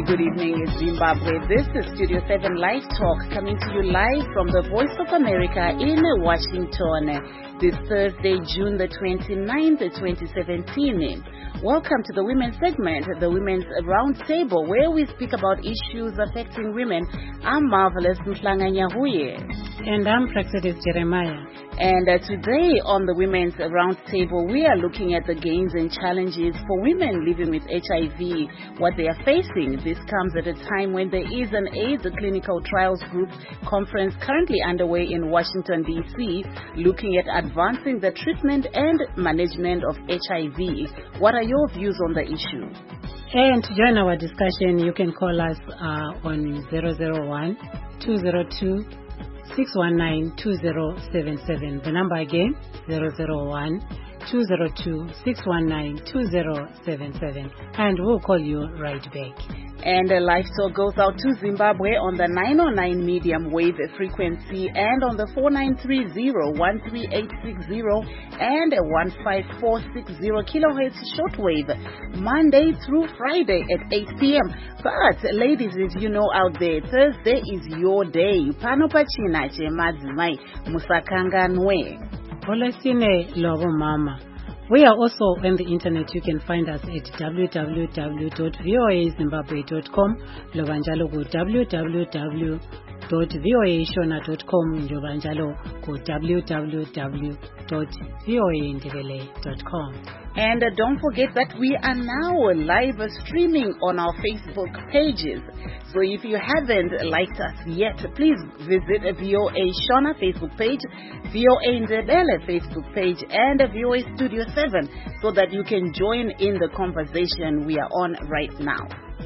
Good evening, Zimbabwe. This is Studio 7 Live Talk coming to you live from the Voice of America in Washington. This Thursday, June the 29th, 2017. Welcome to the Women's segment, the Women's Roundtable, where we speak about issues affecting women. I'm Marvelous Mhlanga Nyahuye. And I'm Praxedis Jeremiah. And today on the Women's Roundtable, we are looking at the gains and challenges for women living with HIV, what they are facing. This comes at a time when there is an AIDS Clinical Trials Group conference currently underway in Washington, D.C., looking at advancing the treatment and management of HIV. What are your views on the issue? And to join our discussion, you can call us on 001-202-619-2077. The number again, 001-202-619-2077. And we'll call you right back. And Live Talk goes out to Zimbabwe on the 909 medium wave frequency and on the 4930-13860 and 15460 kilohertz shortwave, Monday through Friday at 8 p.m. But ladies, as you know out there, Thursday is your day. Pano pachina che madzimai musakanganwe. Olesine lobo mama. We are also on the internet. You can find us at www.voazimbabwe.com, Lovanjalo go www.voashona.com, Lovanjalo go www.voaindebele.com. And don't forget that we are now live streaming on our Facebook pages. So if you haven't liked us yet, please visit VOA Shona Facebook page, VOA Indebele Facebook page, and VOA Studio 7 so that you can join in the conversation we are on right now.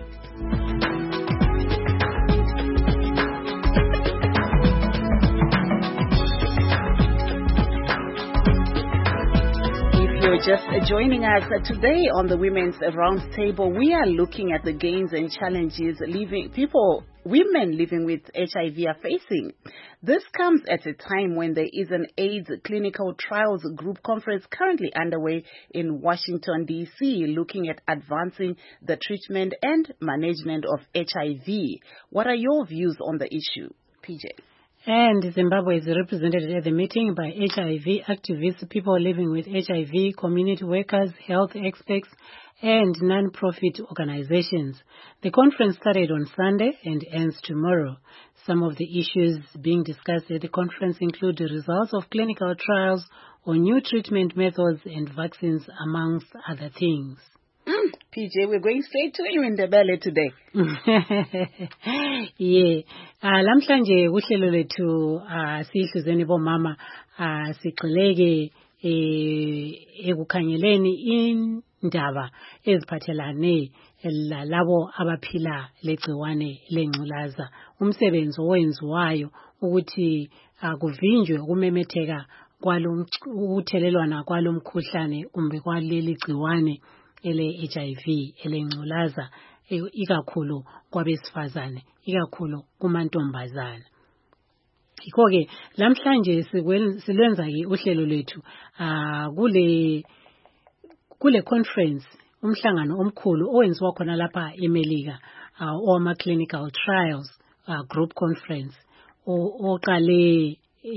You're just joining us today on the Women's Roundtable. We are looking at the gains and challenges women living with HIV are facing. This comes at a time when there is an AIDS Clinical Trials Group conference currently underway in Washington, D.C., looking at advancing the treatment and management of HIV. What are your views on the issue, PJ? And Zimbabwe is represented at the meeting by HIV activists, people living with HIV, community workers, health experts, and non-profit organizations. The conference started on Sunday and ends tomorrow. Some of the issues being discussed at the conference include the results of clinical trials on new treatment methods and vaccines, amongst other things. PJ, we're going straight to you in the belly today. Yeah. Lamhlanje uhlelo lethu sihluzeni bomama sigxileke ekukhangeleni indaba eziphathelane lalabo abaphila legciwane lengculaza. Umsebenzi owenziwayo ukuthi kuvinjwe ukumemetheka ukuthelelwana kwalomkhuhlane kumbe kwaleli gciwane ele HIV elengculaza ikakhulu kwabesifazane, ikakhulu kumantombazana. Ikoke lamhlanje silwenza ke uhlelo lethu kule conference, umhlangano omkhulu owenziwa khona lapha eMelika, oma clinical trials group conference oqale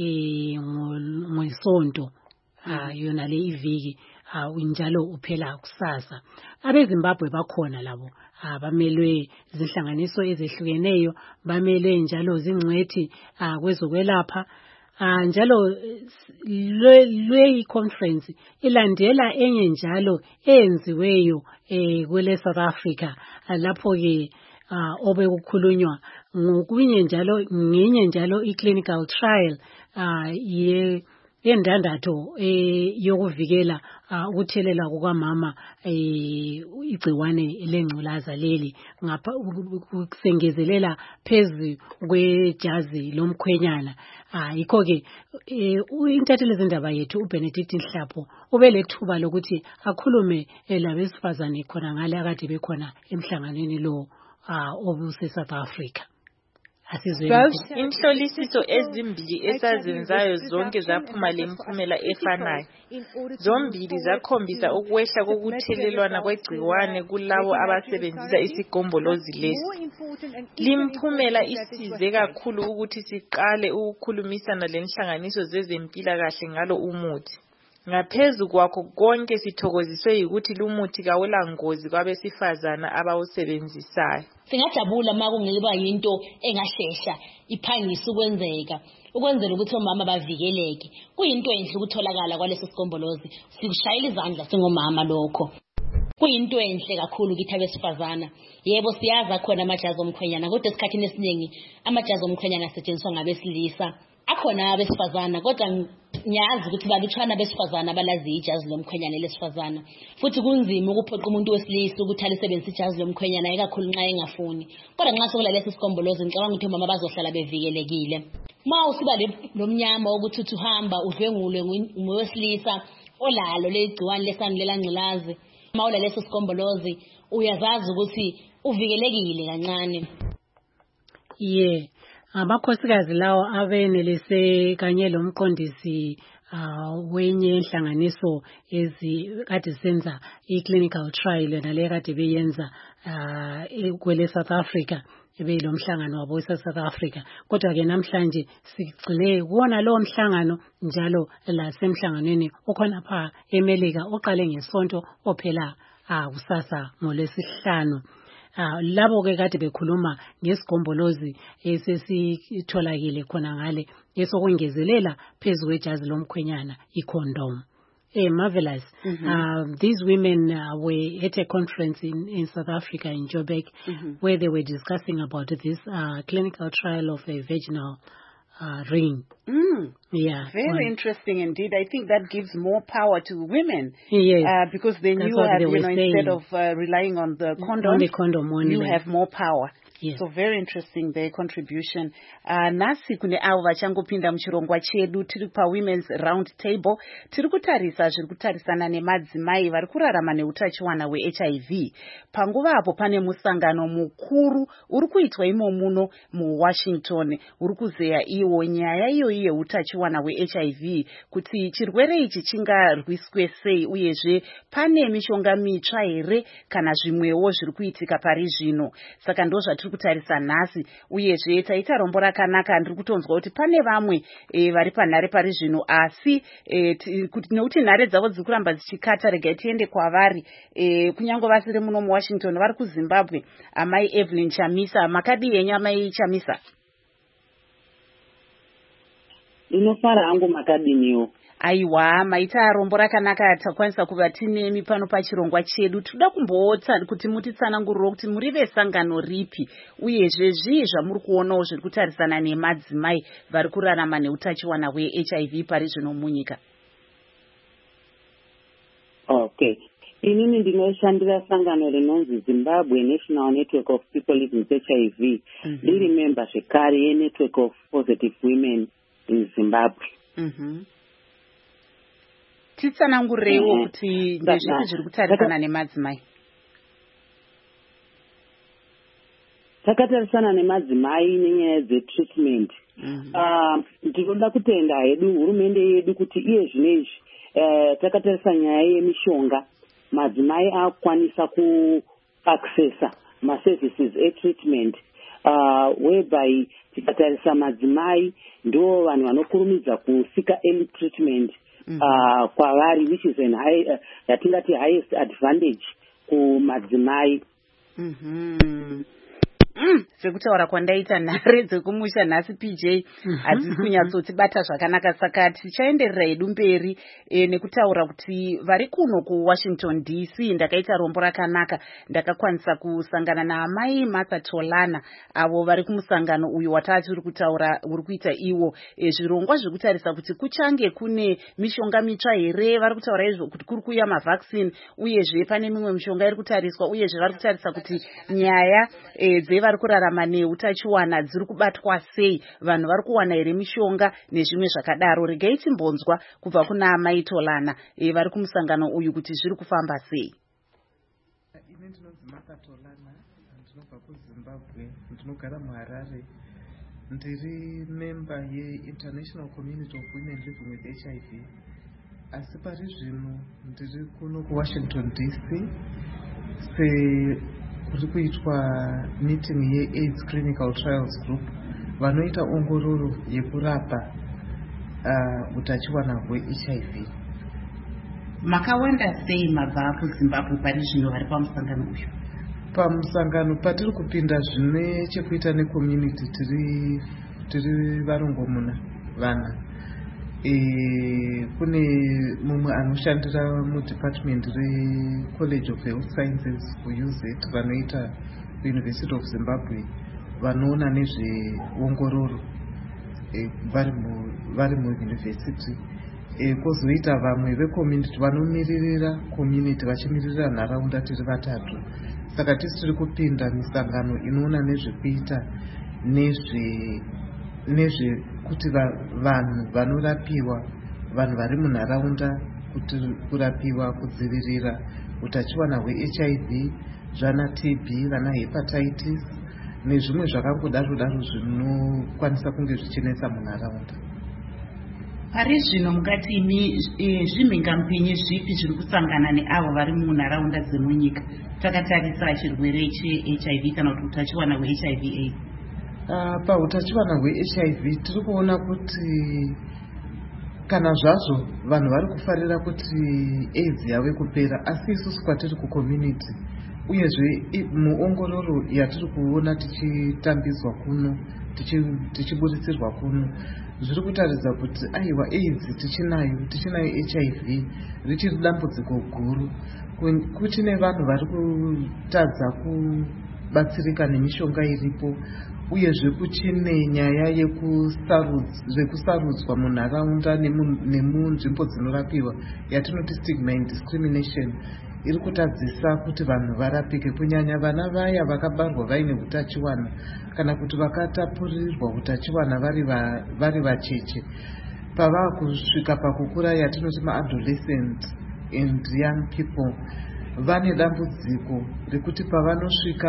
ngoSonto yona le iviki njalo uphela kusasa. AbeZimbabwe bakhona labo bamelwe zinhlanganiso ezehlukeneyo, bamelwe njalo zingcwethi kwezokwelapha, njalo le conference ilandela enye njalo eyenziweyo kwele South Africa lapho ke obekukhulunywa ngokunye njalo ngenye njalo i-clinical trial yendandatho yokuvikela ukuthelela kukamama igciwane lengculaza leli ngapha kusengezelela phezulu kwejazi lomkhwenyana. Yikho ke intatheli zindaba yethu uBenedict Nhlapho ubelethuba lokuthi akhulume labesifazane khona ngale akade bekhona emhlanganweni lo obuse South Africa. inhlolisiso ezimbili esazenzayo zonke zaphuma lemphumela efanayo. Zombili zakhombisa ukwehla kokuthelelwana kwegciwane kulabo abasebenzisa isigombolozi lesi. Limphumela isize kakhulu ukuthi siqale ukukhulumisana lenhlanganiso zezempilakahle ngalo umuthi. Ngaphezu kwakho konke sithokoziswe yikuthi lumuthi kawula ngozi kwabesifazana abawusebenzisayo. Singajabula makungeba yinto engashesha iphangisa ukwenzeka ukwenzela ukuthi omama bavikeleke. Kuyinto enhle ukutholakala kwaleso sigombolozi. Sikushayela izandla singomama lokho. Kuyinto enhle kakhulu kithi abesifazana. Yebo siyaza khona amajazi omkhwenyana kodwa esikhathini esiningi amajazi omkhwenyana asetshenziswa ngabesilisa. Akhona abesifazana kodwa ngiyazi ukuthi balutshwana abesifazana abalazi ijazi lomkhwenyana lesifazana. Futhi kunzima ukuphoqa umuntu wesilisa ukuthi alisebenzise ijazi lomkhwenyana ikakhulu nxa engafuni. Kodwa nxa sokulalesi sigombolozi ngicabanga ukuthi omama bazohlala bevikelekile. Ma usiba lomnyama ukuthi uthi uhamba udlwengulwe ngowesilisa olalo legciwane lesandulela ngculazi. Ma ulalesi sigombolozi uyazazi ukuthi uvikelekile kancane. Yeah. Abakhosikazi lawo abenelise kanye lomqondisi wenye inhlanganiso ezikade senza i-clinical trial nale kade beyenza kwele South Africa ebeyilo mhlangano wabo South Africa. Kodwa ke namhlanje sigcile kuona lo mhlangano njalo la semhlanganweni okhona pha eMelika oqale ngesonto ophela kusasa ngolwesihlanu. Labo ke kade bekhuluma ngesigombolozi esesitholakile khona ngale esokungezelela phezulu kwejazi lomkhwenyana i-condom. Marvelous. These women were at a conference in South Africa in Joburg where they were discussing about this clinical trial of a vaginal ring. Yeah, very interesting indeed. I think that gives more power to women. Yes, because they knew that instead of relying on the condom, you have more power. Yes. So very interesting their contribution. Nasi kune avo vachangopinda muchirongwa chedu tiri pa Women's Round Table. Tiri kutarisa zviri kutarisana nemadzimai vari kurarama neutachiwana hwe-HIV. Panguva apo pane musangano mukuru uri kuitwa imo muno muWashington uri kuzeya iwo nyaya iyoyi yeutachiwana hwe-HIV kuti chirwere ichi chingarwiswe sei uyezve pane mishonga mitsva here kana zvimwewo zviri kuitika pari zvino. Saka ndo zvatiri kutarisa nhasi uyezve taita rombo rakanaka. Ndiri kutonzwa kuti pane vamwe vari panhare pari zvino asi nekuti nhare dzavo dziri kuramba dzichikata regai tiende kwavari kunyange vasiri muno muWashington vari kuZimbabwe. Amai Evelyn Chamisa, makadi yenyu amai Chamisa? Inofara hangu makadiniwo. Aiwa, maita rombo rakanaka. Takwanisa kuva tinemi pano pachirongwa chedu. Toda kumbootsa kuti mutitsanangurire kuti muri vesangano ripi uyezve zvii zvamuri kuonawo zviri kutarisana nemadzimai vari kurarama neutachiwana hwe-HIV pari zvino munyika. Okay. Inini ndinoshandira sangano rinonzi Zimbabwe National Network of People Living with HIV. Ndiri member zvekare yeNetwork of Positive Women in Zimbabwe. Titsanangureiwo kuti ndezvipi zviri kutarisana nemadzimai. Takatarisana nemadzimai nenyaya dzetreatment. Ndinoda kutenda hedu hurumende yedu kuti iye zvinezvi takatarisa nyaya yemishonga madzimai akwanisa kuaccessa maservices etreatment whereby tikatarisa madzimai ndo vanhu vanokurumidza kusika early treatment kwavari, which is yatingati highest advantage kumadzimai. Sekutaura kwandaita nhare dzekumusha nhasi PJ hadzisi kunyatsotibata zvakanaka, saka tichaenderera hedu mberi nekutaura kuti vari kuno kuWashington DC ndakaita rombo rakanaka. Ndakakwanisa kusangana naamai Martha Tolana avo vari kumusangano uyu watati uri kutaura uri kuita iwo zvirongwa zvekutarisa kuti kuchange kune mishonga mitsva here. Vari kutaura izvo kuti kuri kuuya mavaccine uyezve pane mimwe mishonga iri kutariswa uyezve vari kutarisa kuti nyaya vari kurarama neutachiwana dziri kubatwa sei, vanhu vari kuwana here mishonga nezvimwe zvakadaro. Regai timbonzwa kubva kuna amai Tolana vari kumusangano uyu kuti zviri kufamba sei. Ine ndinonzi Martha Tolana, ndinobva kuZimbabwe, ndinogara muHarare. ndiri member ye-International Community of Women Living with HIV. Asi pari zvino ndiri kuno kuWashington DC kuri kuitwa meeting ye-AIDS Clinical Trials Group vanoita ongororo yekurapa utachiwana hwe-HIV. Makawanda sei mabva kuZimbabwe pari zvino vari pamusangano uyu? Pamusangano patiri kupinda zvine chekuita necommunity tiri varongomuna vana. Kune mumwe anoshandira mudepartment reCollege of Health Sciences kuUZ vanoita kuUniversity of Zimbabwe vanoona nezveongororo vari muuniversity. Kozoita vamwe vecommunity vanomiririra community vachimiririra nharaunda tiri vatatu. Saka tiri kupinda misangano inoona nezvekuita nezvekuti vanhu vanorapiwa, vanhu vari munharaunda kurapiwa, kudzivirira utachiwana hweHIV, zvana TB, vana hepatitis nezvimwe zvakangodaro zvinokwanisa kunge zvichinetsa munharaunda. Pari zvino mungati imi zvimhingamupinyi zvipi zviri kusangana neavo vari munharaunda dzemunyika takatarisa chirwere cheHIV kana kuti utachiwana hweHIV AIDS? Pautachiwana hweHIV tiri kuona kuti kana zvazvo vanhu vari kufarira kuti AIDS yave kupera, asi isusu kwatiri kucommunity uyezve muongororo yatiri kuona tichitambidzwa kuno tichiburitsirwa kuno zviri kutaridza kuti aiwa AIDS tichinayo HIV richiri dambudziko guru. Kuchine vanhu vari kutadza kubatsirika nemishonga iripo, uyezve kuchine nyaya yekusarudzwa munharaunda nemunzvimbo dzinorapiwa yatinoti stigma and discrimination iri kutadzisa kuti vanhu varapike, kunyanya vana vaya vakabarwa vaine utachiwana kana kuti vakatapurirwa utachiwana vari vacheche. Pava kusvika pakukura yatinoti maadolescent and young people vane dambudziko rekuti pavanosvika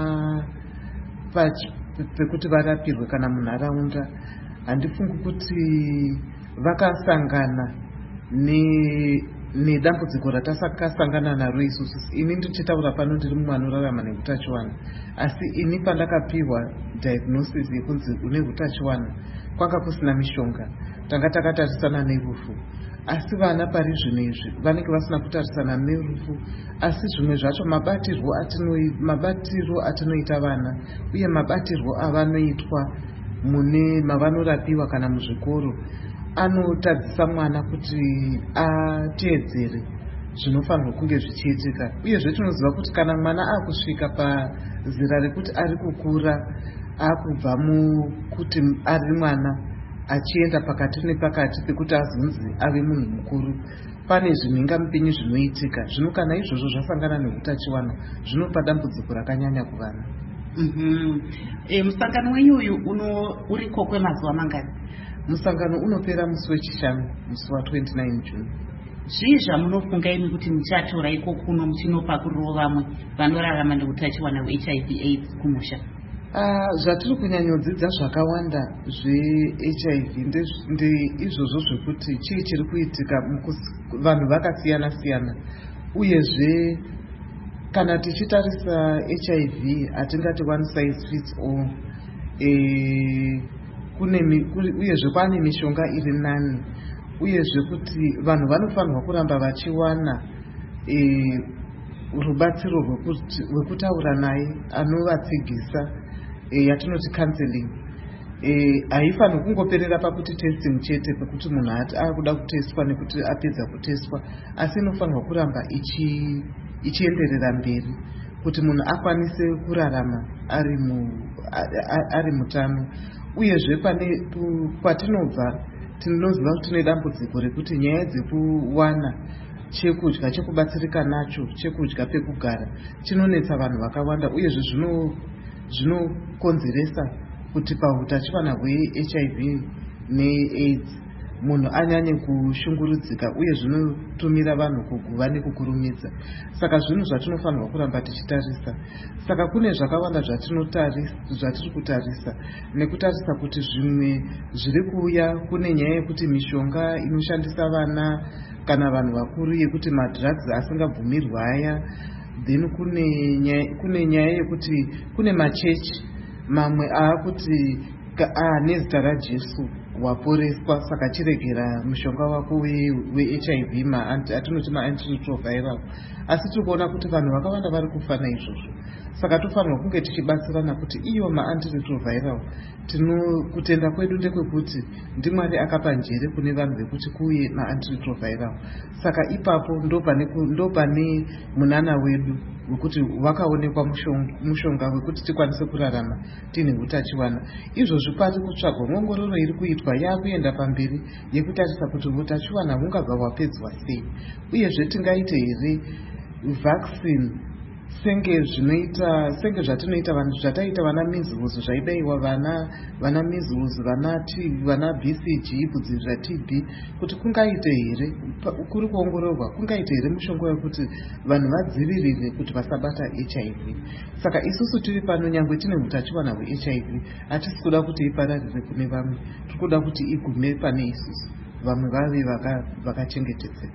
pekuti varapirwe kana munharaunda, handifungi kuti vakasangana nedambudziko ratakasangana naro isusu. Ini ndichitaura pano ndiri mumwe anorarama neutachiwana, asi ini pandakapiwa diagnosis yekunzi une utachiwana kwanga kusina mishonga, tanga takatarisana nerufu. Asi vana pari zvino izvi vanenge vasina kutarisana nerufu, asi zvimwe zvacho mabatiro atinoita vana uye mabatirwo avanoitwa mavanorapiwa kana muzvikoro anotadzisa mwana kuti ateedzere zvinofanirwa kunge zvichiitika. Uyezve tinoziva kuti kana mwana akusvika pazera rekuti ari kukura, akubva mukuti ari mwana achienda pakati nepakati pekuti azunzi ave munhu mukuru, pane zvimhingamupinyi zvinoitika. Zvino kana izvozvo zvasangana neutachiwana zvinopa dambudziko rakanyanya kuvana. Musangano wenyu uyu uriko kwemazuva mangani? Musangano unopera musi wechishanu, musi wa29 June. Zvii zvamunofunga imi kuti muchatora iko kuno muchinopa kuriwo vamwe vanorarama neutachiwana hweHIV AIDS kumusha? Zvatiri kunyanyodzidza zvakawanda zveHIV ndeizvozvo zvekuti chii chiri kuitika vanhu vakasiyana siyana, uyezve kana tichitarisa HIV hatingati one size fits all. Uyezve kwaane mishonga iri nani, uyezve kuti vanhu vanofanirwa kuramba vachiwana rubatsiro rwekutaura naye anovatsigisa, yatinoti counseling. Haifanirwi kungoperera pakuti testing chete, pekuti munhu ati akuda kuteswa nekuti apedza kuteswa, asi inofanirwa kuramba ichienderera mberi kuti munhu akwanise kurarama ari mutano. Uyezve kwatinobva tinoziva kuti tine dambudziko rekuti nyaya dzekuwana chekudya chekubatsirika nacho, chekudya pekugara chinonetsa vanhu vakawanda, uyezve zvinokonzeresa kuti pautachiwana hweHIV neAIDS munhu anyanye kushungurudzika uye zvinotumira vanhu kuguva nekukurumidza. Saka zvinhu zvatinofanirwa kuramba tichitarisa. Saka kune zvakawanda zvatiri kutarisa nekutarisa kuti zvimwe zviri kuuya. Kune nyaya yekuti mishonga inoshandisa vana kana vanhu vakuru yekuti madrugs asingabvumirwa aya. Then kune nyaya yekuti kune machechi mamwe aakuti nezita raJesu waporeswa, saka chiregera mushonga wako weHIV atinoti ma-antiretroviral. Asi tiri kuona kuti vanhu vakawanda vari kufa naizvozvo. Saka tofanirwa kunge tichibatsirana kuti iyo ma-antiretroviral kutenda kwedu ndekwekuti ndiMwari akapa njere kune vanhu vekuti kuuye ma-antiretroviral. Saka ipapo ndo pane munana wedu wekuti wakaonekwa mushonga wekuti tikwanise kurarama tine utachiwana. Izvozvi pari kutsvagwa ngongororo iri kuitwa yakuenda pamberi yekutarisa kuti utachiwana hungabva hwapedzwa sei, uyezve tingaite here vaccine senge zvatinoita vanhu zvataita vana measles zvaidaiwa vana measles vana BCG kudzivirira TB, kuti kungaite here kuri kuongororwa kungaite here mushonga wekuti vanhu vadzivirire kuti vasabata HIV. Saka isusu tiri pano nyangwe tine utachiwana hweHIV hatisi kuda kuti ipararire kune vamwe, tiri kuda kuti igume pane isusu vamwe vave vakachengetedzeka.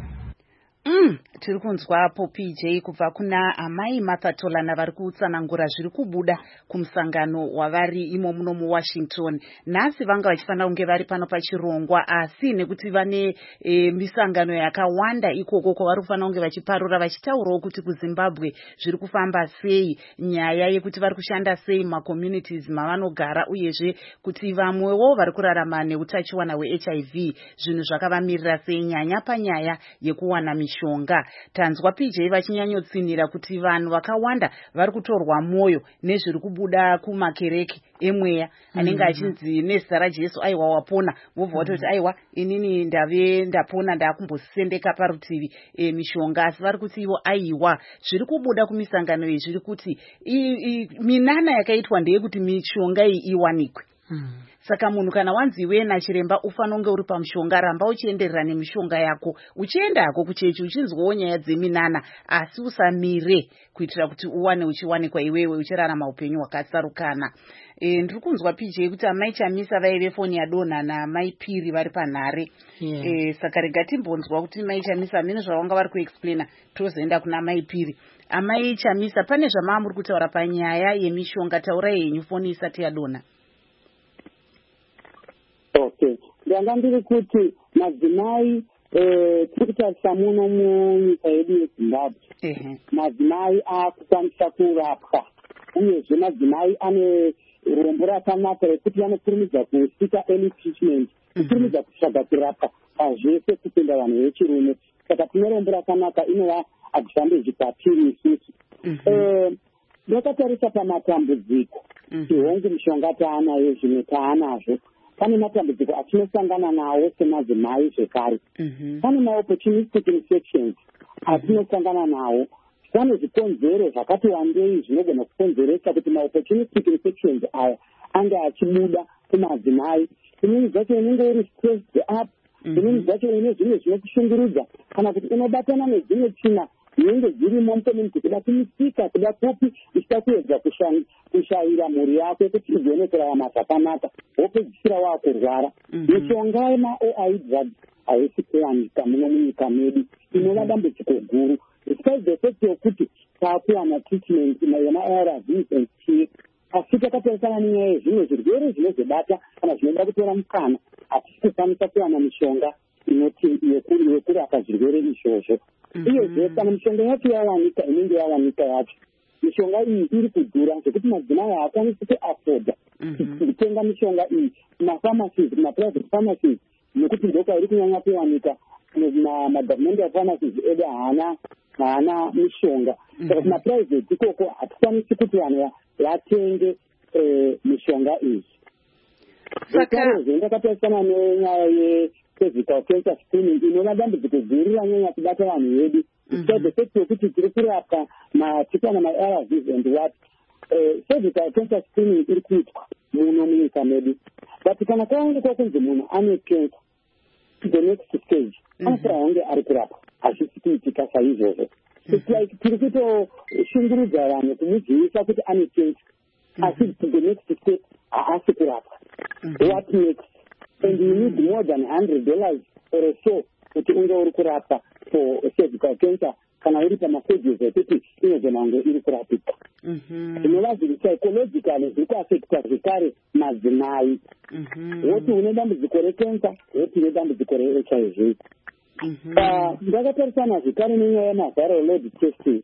Tiri kunzwapo PJ kubva kuna amai Martha Tolana vari kutsanangura zviri kubuda kumusangano wavari imo muno muWashington. Nhasi vanga vachifanira kunge vari pano pachirongwa, asi nekuti vane misangano yakawanda ikoko kwavari kufanira kunge vachiparura vachitaurawo kuti kuZimbabwe zviri kufamba sei, nyaya yekuti vari kushanda sei macommunities mavanogara, uyezve kuti vamwewo vari kurarama neutachiwana hweHIV zvinhu zvakavamirira sei, nyanya panyaya yekuwana mishonga. Tanzwa PJ vachinyanyotsinira kuti vanhu vakawanda vari kutorwa moyo nezviri kubuda kumakereke emweya anenge achinzi nezita raJesu aiwa wapona, vobva vatoti aiwa inini ndave ndapona ndakumbosendeka parutivi mishonga. Asi vari kuti ivo aiwa zviri kubuda kumisangano iyi zviri kuti minana yakaitwa ndeyekuti mishonga iyi iwanikwe. Saka munhu kana wanziwe nachiremba ufanira kunge uri pamushonga, ramba uchienderera nemishonga yako, uchiendako kuchechi uchinzwawo nyaya dzeminana, asi usamire kuitira kuti uwane uchiwanikwa iwewe uchirarama upenyu hwakasarukana. Ndiri kunzwa PJ kuti amai Chamisa vaive foni yadonha naamai Piri vari panhare. Saka rega timbonzwa kuti mai Chamisa mine zvavanga vari kuexplaina tozoenda kuna mai Piri. Amai Chamisa, pane zvamava muri kutaura panyaya yemishonga, taurai henyu foni isati yadonha. Okay, ndanga ndiri kuti madzimai tiri kutarisa muno munyika yedu yeZimbabwe, madzimai akukwanisa kurapwa, uyezve madzimai ane rombo rakanaka rekuti vanokurumidza kusika early treatment, kukurumidza kutsvaga kurapwa pazvese kupinda vanhu vechirume. Saka tine rombo rakanaka, inova advantage patiri isusu. Ndakatarisa pamatambudziko tihongu mishonga taanayo zvimwe taanazvo. Pane matambudziko atinosangana nawo semadzimai zvekare. Pane maopportunistic infections atinosangana nawo. Pane zvikonzero zvakati wandei zvinogona kukonzeresa kuti maopportunistic infections aya ange achibuda kumadzimai. Imweni dzacho unenge uri stressed up, imweni dzacho une zvimwe zvinokushungurudza, kana kuti unobatana nedzimwe tsvina dzinenge dzirimo mucommunity, kuda kumisika, kuda kupi, ichida kuedza kushayira mhuri yako kuti igone kurarama zvakanaka, wopedzisira waakurwara. Mishonga yema-OI drugs haisi kuwanika muno munyika medu, inova dambudziko guru. Despite the fact yokuti taakuwana treatment yema-ARVs and TX, asi takatarisana nenyaya yezvimwe zvirwere zvinozobata kana zvinoda kutora mukana, hatisi kukwanisa kuwana mishonga yekurapa zvirwere izvozvo. Uyezve kana mishonga yacho yawanika, inenge yawanika yacho, mishonga iyi iri kudhura zvekuti madzimai haakwanisi kuafoda kutenga mishonga iyi kumapharmacies, kumaprivate pharmacies, nekuti ndokwairi kunyanya kuwanika. Magovernment pharmacies edu haana mishonga. Saka kumaprivate ikoko hatikwanisi kuti vanhu vatenge mishonga iyi. Zvakarozve ndakatarisana nenyaya yecervical cancer screening, inova dambudziko guru ranyanya kubata vanhu vedu. Despite yokuti tiri kurapwa tikana ma-ARVs and what, cervical cancer screening iri kuitwa muno munyika medu. But kana kwaonekwa kunzi munhu ane cancer, to the next stage after hunge ari kurapwa hazvisi kuitika saizvozvo. It's like tiri kutoshungurudza vanhu kumudzidzisa kuti ane cancer asi to the next step haasi kurapwa. What next? And you need more than $100 or so kuti unge uri kurapwa for cervical cancer kana uri pamastages ekuti inogona kunge iri kurapika. Zvinova zviri psychologically zviri kuaffecta zvekare madzimai. Woti une dambudziko recancer, woti une dambudziko reHIV. Ndakatarisana zvekare nenyaya yemaviral load testing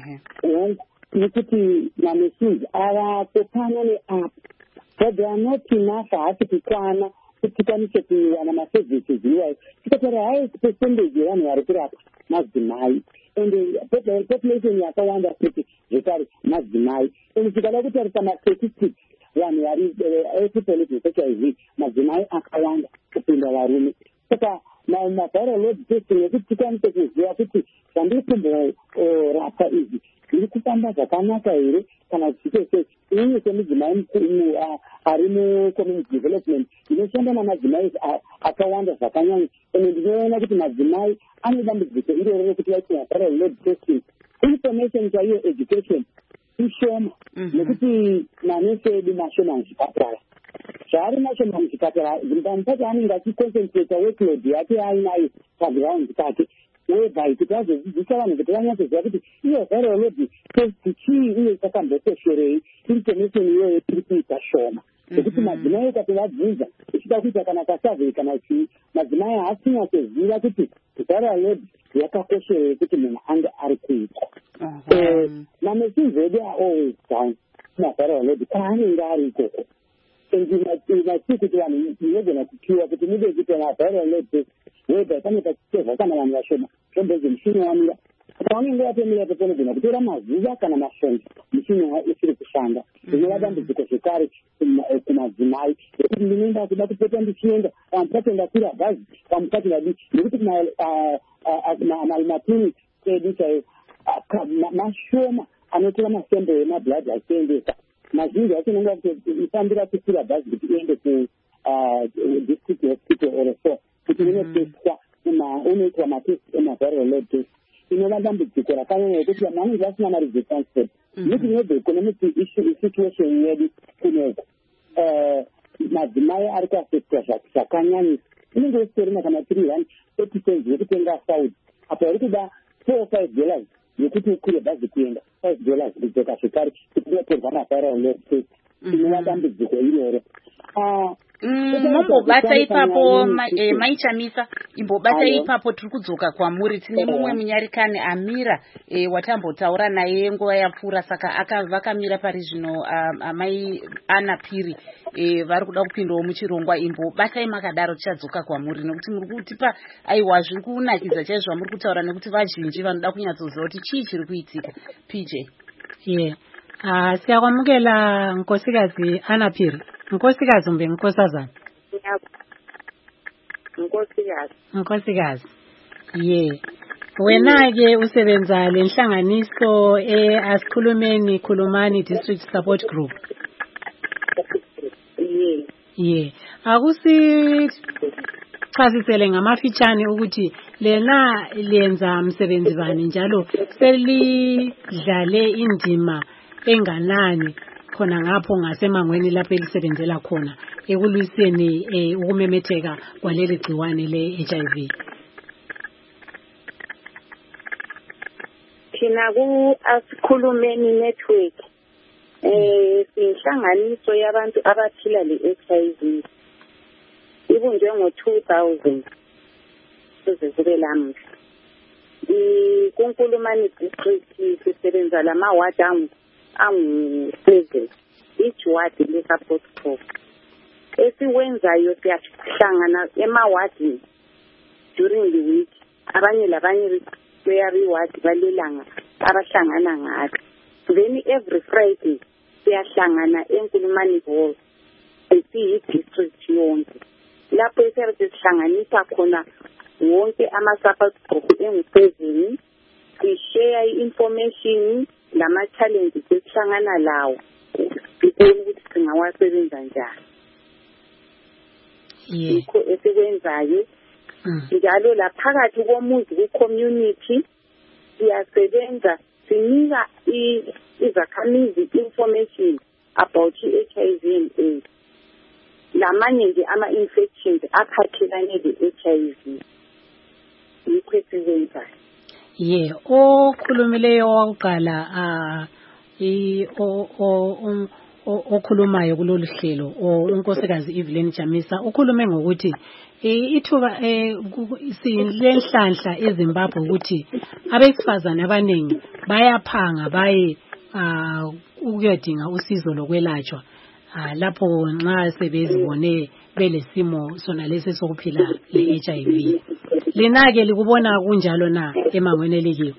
nekuti mamachines avapo pano neapo, but they are not enough haasi kukwana kuti tikwanise kuwana maservices iwayo. Tikataura highest percentage yevanhu vari kurapwa madzimai and population yakawanda futi zvekare madzimai. And tikada kutarisa mastatistics vanhu vari people living with HIV madzimai akawanda kupinda varume. Saka maviral load testing nekuti tikwanise kuziva kuti zvandiri kumborapa izvi zviri kufamba zvakanaka here kana zvichese. Inini semudzimai ari mucommunity development inoshanda namadzimai akawanda zvakanyanya, ende ndinoona kuti madzimai ane dambudziko iroro rekuti vaiti maviral load testing. Information chaiyo education ishoma nekuti manesi edu mashoma muzvipatara. Zvaari mashoma muzvipatara pamupati anenge achiconcentrata workload yake ainayo paground pake whereby kuti azodzidzisa vanhu kuti vanyatsoziva kuti iyo viral load test chii uye chakambososherei. Information iyoyo tiri kuita shoma nekuti madzimai ukati vabvunza uchida kuita kana kasurvey kana chii, madzimai haasi nyatsoziva kuti viral load yakakosherei kuti munhu ange ari kuita. Mamachines edu are always down maviral load paanenge ari ikoko. And ndinati kuti vanhu munogona kupiwa kuti mude kuita maviral load test whereby pane pachitevha kana vanhu vashoma zvombeze muchini wamira. Saka vanenge vatomira pepanogona kutora mazuva kana mashonga muchini isiri kushanda. Zvinova dambudziko zvekare kumadzimai ekuti ndinoenda kuda kupota ndichienda pamupati ndakwira bhazi pamupati vadi nekuti mamatini edu chaiwo mashoma anotora masembe emablood achiendesa. Mazhinji acho nonga kutofambira kukwira bhazi kuti uende district hospital or so kuti unotestwa unoitwa matest emaviral load test. Inova dambudziko rakanyanya yekuti vanhu vanenge vasina mari dzetransport nekuti nebe economic situation yedu kunoko madzimai ari kuaffectwa zvakanyanyisa. Inenge isitorina kana $3 80 yekutenga saudi apa iri kuda $4 or $5 yekuti ukwire bhazi kuenda $5 kudzoka zvekare kuti unotorwa maviral load test. Inova dambudziko iroro. Mumbobata ipapo maichamisa imbobata ipapo tiri kudzoka kwamuri. Tine mumwe munyarikani Amira watambotaura naye nguva yapfuura, saka vakamira pari zvino amai Ana Piri vari kuda kupindawo muchirongwa. Imbobatai makadaro tichadzoka kwamuri nekuti muri kutipa aiwa zviri kunakidza chaizvo zvamuri kutaura nekuti vazhinji vanoda kunyatsoziva kuti chii chiri kuitika. PJ. Siyakwamukela nkosikazi Ana Piri. Nkosikazi mbe nkosazana. Nkosikazi. Wena ke usebenza lenhlanganiso Asikhulumeni Khulumani District Support Group. Akusi chasisele ngamafitshane ukuthi lena lenza msebenzi bani njalo selidlale indima enganani khona ngapho ngasemangweni lapho elisebenzela khona ekulwiseni ukumemetheka kwaleli gciwane le-HIV. Thina ku-Asikhulumeni network siyinhlanganiso yabantu abaphila le-HIV ibunjwe ngo-2000 kuze kube lamuhla. KuNkulumani district sisebenza lama-ward angu-7 each ward le-support group. Esiwenzayo siyahlangana emawadini during the week. Abanye labanye ward balelanga abahlangana ngalo. Then every Friday siyahlangana eNkulumani Hall esiyi-district yonke. Lapho sihlanganisa khona wonke ama-support group engu-7 si-share i-information lama-challenges esihlangana lawo sibone ukuthi singawasebenza njani. Yikho esikwenzayo njalo la phakathi komuzi ku-community siyasebenza sinika izakhamizi information about i-HIV and AIDS lamanye nje ama-infections aphathelane le-HIV yikho esizenzayo. Okhulumileyo wakuqala okhulumayo kulolu hlelo unkosikazi Evelyn Chamisa ukhulume ngokuthi ithuba silenhlanhla eZimbabwe ukuthi abesifazane abaningi bayaphanga baye ukuyodinga usizo lokwelatshwa lapho nxa sebezibone belesimo sona lesi sokuphila le-HIV. Lina-ke likubona kunjalo na emangweni elikiyo?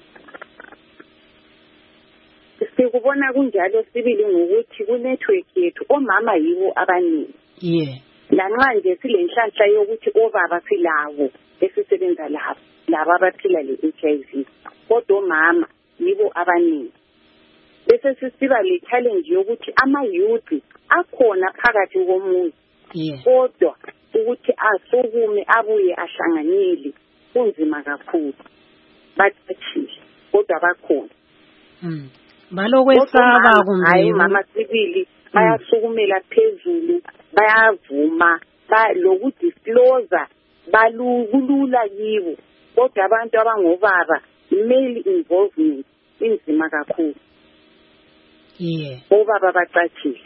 Sikubona kunjalo sibili ngokuthi ku-network yethu omama yibo abaningi. Lanxa nje silenhlanhla yokuthi obaba silawo esisebenza labo abaphila le-HIV, kodwa omama yibo abaningi. Bese sisiba le-challenge yokuthi ama-youth akhona phakathi komuzi, kodwa ukuthi asukume abuye ahlanganyele kunzima kakhulu. Bathile kodwa bakhona. Balokwesaba kumbe hayi mama sibili bayasukumela phezulu, bayavuma lokudisclose kulula kibo, kodwa abantu abangobaba male involvement inzima kakhulu. Obaba bacacile.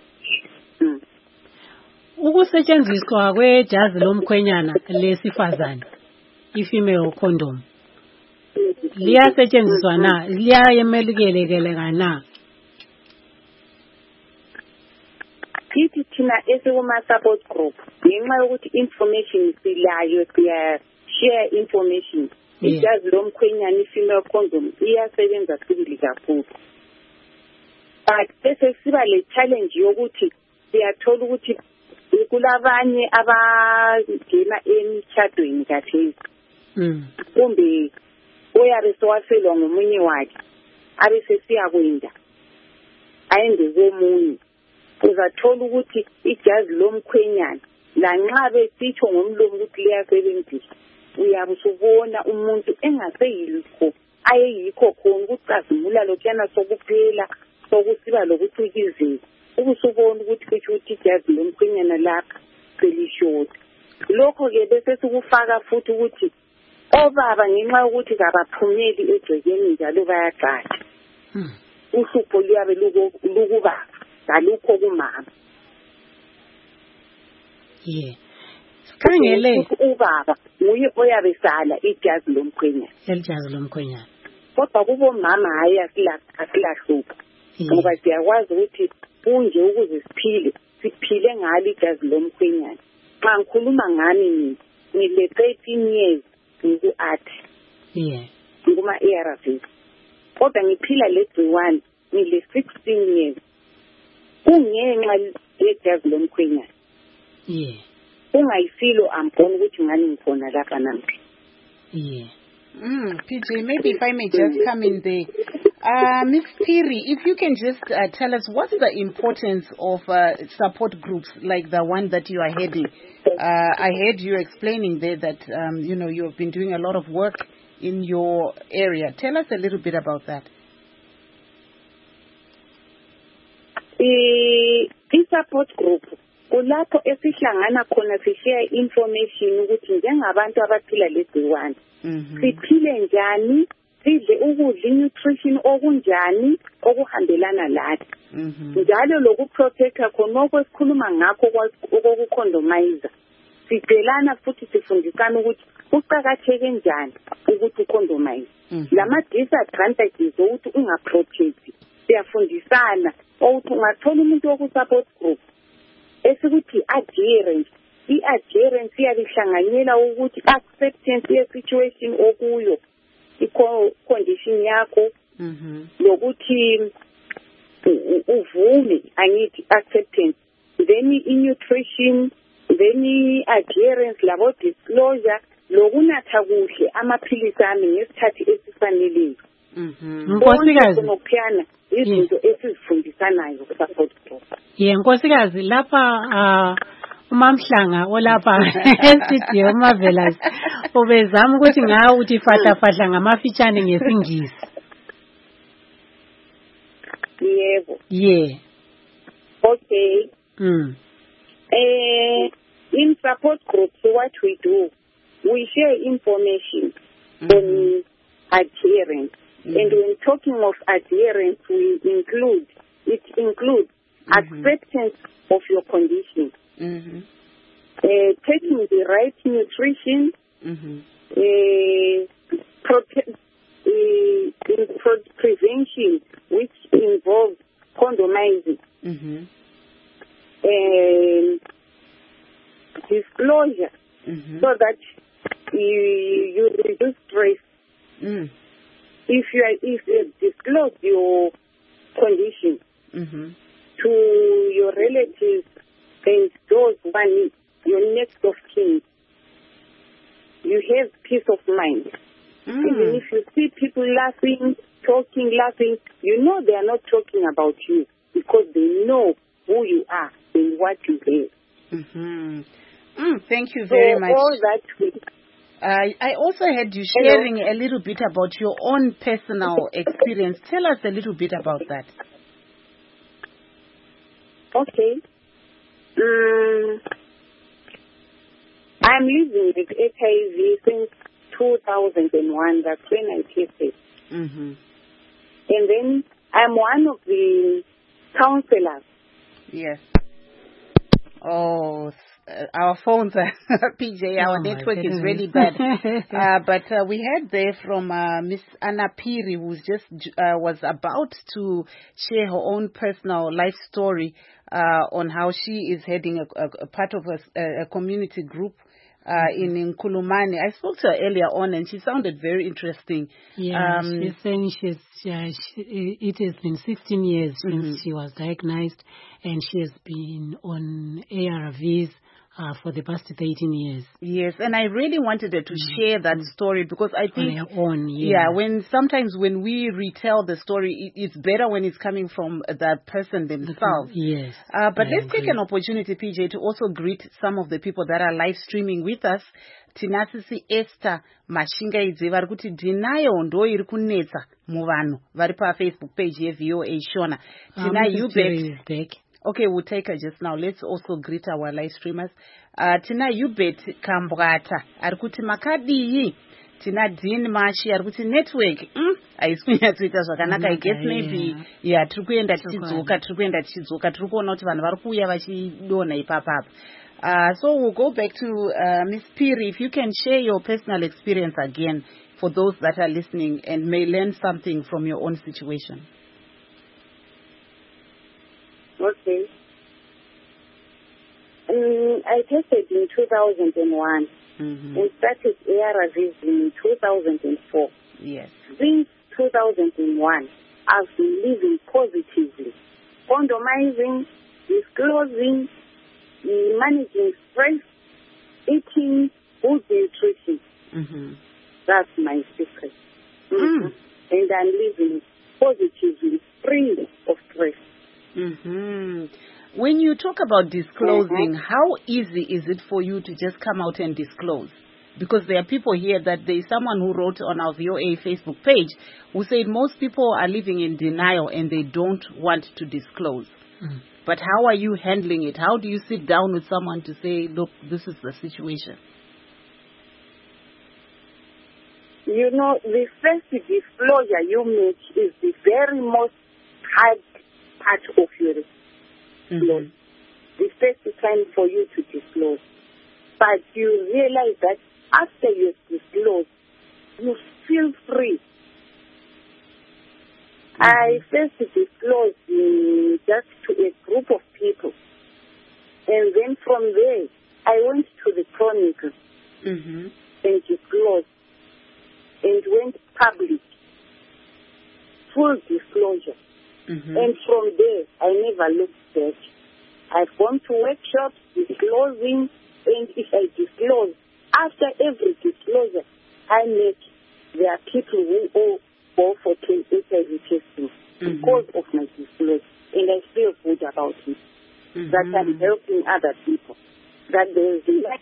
Ukusetshenziswa kwejazi lomkhwenyana lesifazane i-female condom liyasetshenziswa na? Liyayemukeleka na? Kithi thina esikuma-support group ngenxa yokuthi information silayo siya-share information. Ijazi lomkhwenyana i-female condom iyasebenza sibili kakhulu. But bese siba le-challenge yokuthi siyathola ukuthi kulabanye abangena emtshadweni kathesi. Kumbe oyabe sowafelwa ngomunye wakhe abe sesiyakwenda ayende komunye, uzathola ukuthi ijazi lomkhwenyana lanxa besitsho ngomlomo ukuthi liyasebenzisa, uyabe usubona umuntu engaseyikho ayeyikho khona ukucazimula lokhuyana sokuphela sokusiba lokucikizela, ubusubona ukuthi kusho ukuthi ijazi lomkhwenyana lapha selishota. Lokho-ke bese sikufaka futhi ukuthi obaba ngenxa yokuthi kabaphumeli egcekeni njalo bayaqasha. Uhlupho luyabe lukubaba ngalukho kumama. Sikhangele ubaba nguye oyabe sala ijazi lomkhwenyana. Kodwa kubomama hayi asilahlupho. Ngoba siyakwazi ukuthi kunje ukuze siphile ngalo ijazi lomkhwenyana. Xa ngikhuluma ngami mina ngile 13 years ngiku-ART. Nguma-ARVs. Kodwa ngiphila legciwane ngile 16 years. Kungenxa yejazi lomkhwenyana. Ungayisilo ambona ukuthi ngani ngikhona lapha namhla. PJ, maybe if I may just come in there. Ms. Phiri, if you can just tell us what's the importance of support groups like the one that you are heading. I heard you explaining there that, you have been doing a lot of work in your area. Tell us a little bit about that. I-support group kulapho esihlangana khona sishare information ukuthi njengabantu abaphila legciwane siphile njani, sidle ukudla nutrition okunjani okuhambelana lathi. Njalo lokuprotecta khonoko esikhuluma ngakho okokucondomizer. Sidelana futhi sifundisana ukuthi kuqakatheke njani ukuthi ucondomize. Lama disadvantages ukuthi ungaprotect. Siyafundisana ukuthi ungathola umuntu wokusupport group esikuthi adherence. I-adherence iyabihlanganyela ukuthi acceptance ye-situation okuyo, i-condition yakho, lokuthi uvume, angithi acceptance, then i-nutrition, then i-adherence, labo disclosure, lokunatha kuhle amaphilisi ami ngesikhathi esifaneleyo. Nkosikazi nokuphiyana izinto esizifundisanayo ku-support group. Nkosikazi lapha uMamhlanga olapha estudio Marvelous ubezama ukuthi ngawe uthi fahla ngamafitshane ngesingisi. Yebo. Yeah. Okay. In support groups, what we do, we share information on adherence. And when talking of adherence, it includes acceptance of your condition, taking the right nutrition, prevention, which involves condomizing, and disclosure, so that you reduce stress. If you disclose your condition to your relatives and those one, your next of kin, you have peace of mind. Even if you see people laughing, you know they are not talking about you because they know who you are and what you have. Thank you very much. All that I also heard you sharing a little bit about your own personal experience. Tell us a little bit about that. Okay. I'm living with HIV since 2001. That's when I tested. And then I'm one of the counselors. Yes. Oh, our phones are PJ. Our network is really bad. But we heard there from Miss Anna Piri, who's just was about to share her own personal life story on how she is heading a part of a community group in Nkulumane. I spoke to her earlier on, and she sounded very interesting. Yeah, she's saying it has been 16 years since she was diagnosed, and she has been on ARVs for the past 13 years. Yes, and I really wanted her to share that story because I think, on her own, sometimes when we retell the story, it's better when it's coming from the person themselves. Yes. But let's take an opportunity, PJ, to also greet some of the people that are live streaming with us. Tinasisi Esther Mashingaidze vari kuti ndinayo ndo iri kunetsa muvanhu vari Facebook page yeVOA Shona. Tina Yubet. Okay, we'll take her just now. Let's also greet our live streamers. Tina Yubet Kambwata arikuti makadii. Tina Dean Mashi arikuti network. Aisikunya Twitter zvakanaka. I guess maybe tiri kuenda tichidzoka tiri kuona kuti vanhu vari kuuya vachidonha ipapapa. So we'll go back to Miss Piri. If you can share your personal experience again for those that are listening and may learn something from your own situation. Okay. I tested in 2001 and started ARVs in 2004. Yes. Since 2001, I've been living positively, condomizing, disclosing, managing stress, eating good nutrition. That's my secret. And I'm living positively, free of stress. When you talk about disclosing, how easy is it for you to just come out and disclose? Because there are people here that there is someone who wrote on our VOA Facebook page who said most people are living in denial and they don't want to disclose. But how are you handling it? How do you sit down with someone to say, look, this is the situation? You know, the first disclosure you make is the very most hard part of your disclosure. The first time for you to disclose. But you realize that after you disclose, you feel free. I first disclosed just to a group of people. And then from there, I went to the Chronicle and disclosed and went public. Full disclosure. And from there, I never looked back. I've gone to workshops, disclosing, and if I disclose, after every disclosure, I met there are people who all go for HIV testing because of my disclosure, and I feel good about it. That I'm helping other people. that there's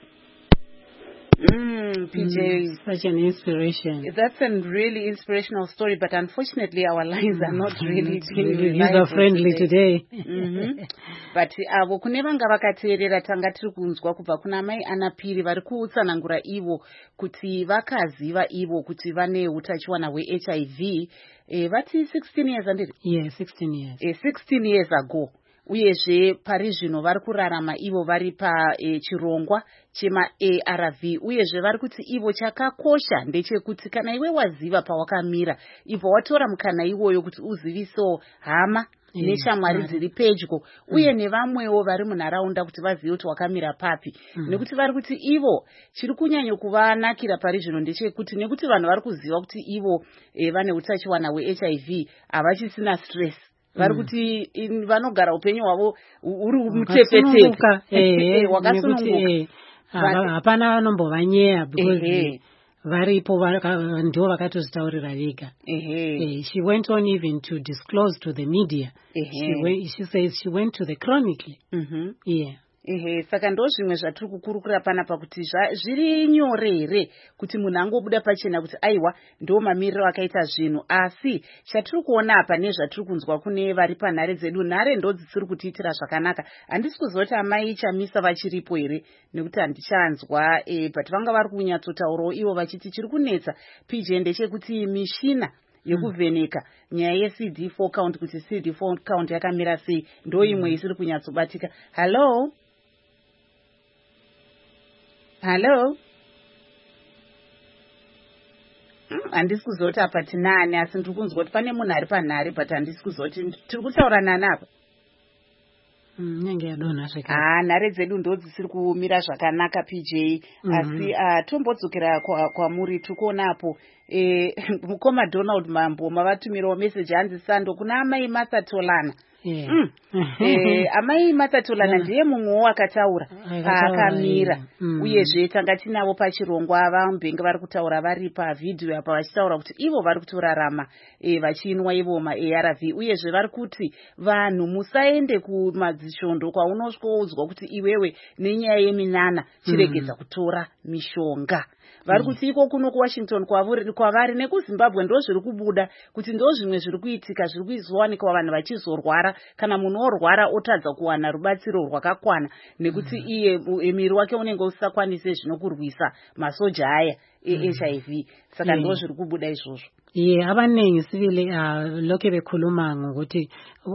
PJ, such an inspiration. That's a really inspirational story, but unfortunately our lines are not really user-friendly today. But avo kune vanga vakateerera tanga tiri kunzwa kubva kuna mai Ana Piri vari kutsanangura ivo kuti vakaziva ivo kuti vane utachiwana hweHIV vati 16 years andiri? Yeah, 16 years. 16 years ago. Uyezve pari zvino vari kurarama ivo vari pachirongwa chema-ARV. Uyezve vari kuti ivo chakakosha ndechekuti kana iwe waziva pawakamira, ibva watora mukana iwoyo kuti uzivisewo hama neshamwari dziri pedyo uye nevamwewo vari munharaunda kuti vazive kuti wakamira papi. Nekuti vari kuti ivo chiri kunyanya kuvanakira pari zvino ndechekuti nekuti vanhu vari kuziva kuti ivo vane utachiwana hweHIV havachisina stress. Vari kuti vanogara upenyu hwavo uri mutepetete wakasununguka. Hapana vanombovanyeya because varipo ndivo vakatozvitaurira vega. She went on even to disclose to the media. She says she went to the Chronicle. Saka ndo zvimwe zvatiri kukurukura panapa kuti zviri nyore here kuti munhu angobuda pachena kuti aiwa ndo mamiriro akaita zvinhu, asi chatiri kuona apa nezvatiri kunzwa kune vari panhare dzedu, nhare ndo dzisiri kutiitira zvakanaka. Handisi kuziva kuti amai chamisa vachiripo here nekuti handichanzwa, but vanga vari kunyatsotaurawo ivo vachiti chiri kunetsa PJ ndechekuti mishina yekuvheneka nyaya yeCD4 count kuti CD4 count yakamira sei ndo imwe isiri kunyatsobatika. Hello? Handisi kuzoti apa tinani, asi ndiri kunzwa kuti pane munhu ari panhare, but handisi kuzoti tiri kutaura nani apa. Nyange yadonha zvekare. Nhare dzedu ndo dzisiri kumira zvakanaka PJ, asi tombodzokera kwamuri tukonapo. Mukoma Donald Mambo mavatumirawo meseji hanzi Sando kuna amai Martha Tolana. Amai Martha Tolana ndiye mumwewo akataura akamira. Uyezve tanga tinavo pachirongwa vaMubenga vari kutaura vari pavhidhiyo apa vachitaura kuti ivo vari kutorarama vachinwa ivo ma-ARV. Uyezve vari kuti vanhu musaende kumadzisvondo kwaunosvoudzwa kuti iwewe nenyaya yeminana chiregedza kutora mishonga. Vari kuti iko kuno kuWashington kwavari nekuZimbabwe ndo zviri kubuda kuti ndo zvimwe zviri kuitika, zviri kuzowanikwa vanhu vachizorwara kana munhu orwara otadza kuwana rubatsiro rwakakwana nekuti iye miri wake unenge usakwanise zvinokurwisa masoja aya eHIV. Saka ndo zviri kubuda izvozvo. Abaningi sibili lokho bekhuluma ngokuthi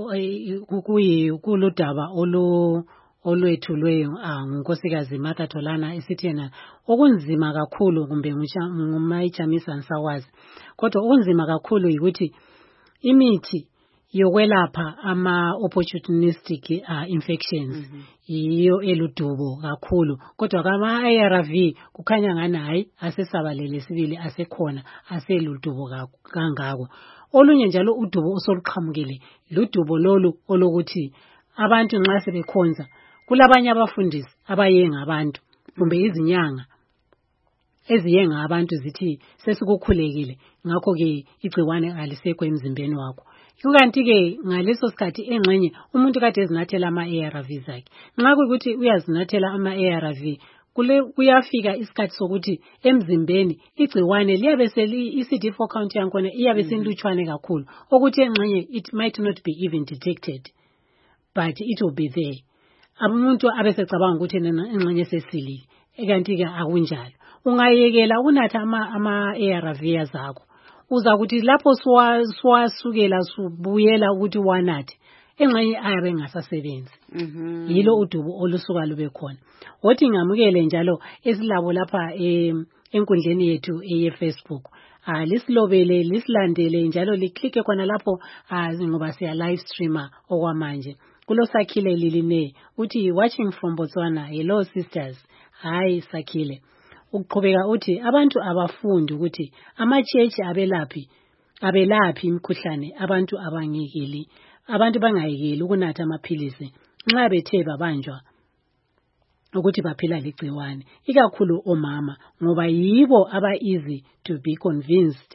kuludaba olwethulwe ngunkosikazi Martha Tolana esithi yena okunzima kakhulu kumbe ngumayichamisa ngisawazi, kodwa okunzima kakhulu yikuthi imithi yokwelapha ama-opportunistic infections yiyo eludubo kakhulu, kodwa kama-ARV kukhanya ngani hayi asesabalele sibili asekhona aseludubo kangako. Olunye njalo udubo osoluqhamukile ludubo lolu olokuthi abantu nxa sebekhonza kulabanye abafundisi abayenga abantu kumbe izinyanga eziyenga abantu zithi sesikukhulekile ngakho ke igciwane alisekho emzimbeni wakho. Kukanti ke ngaleso sikhathi engxenye umuntu kade ezinathela ama-ARV zakhe. Nxa kuyikuthi uyazinathela ama-ARV kuyafika isikhathi sokuthi emzimbeni igciwane liyabe i-CD4 count yakhona iyabe senlutshwane kakhulu ukuthi engxenye it might not be even detected, but it will be there. Umuntu abesecabanga ukuthi engxenye sesilile, kanti ke akunjalo. Ungayekela ukunatha ama-ARV zakho uza kuthi lapho swasukela subuyela ukuthi wanathe engxenye ayabe engasasebenzi. Yilo udubo olusuka lube khona. Wothi ngamukele njalo esilabo lapha enkundleni yethu ye-Facebook. Lisilobele, lisilandele njalo liklike khona lapho ngoba siya live streamer okwamanje. Kulo Sakhile Liline uthi watching from Botswana. Hello sisters. Hi Sakhile. Uqhubeka uthi abantu abafundi ukuthi amachechi abelaphi imikhuhlane abantu bangayekeli ukunatha amaphilisi nxa bethe babanjwa ukuthi baphila ligciwane, ikakhulu omama ngoba yibo aba-easy to be convinced,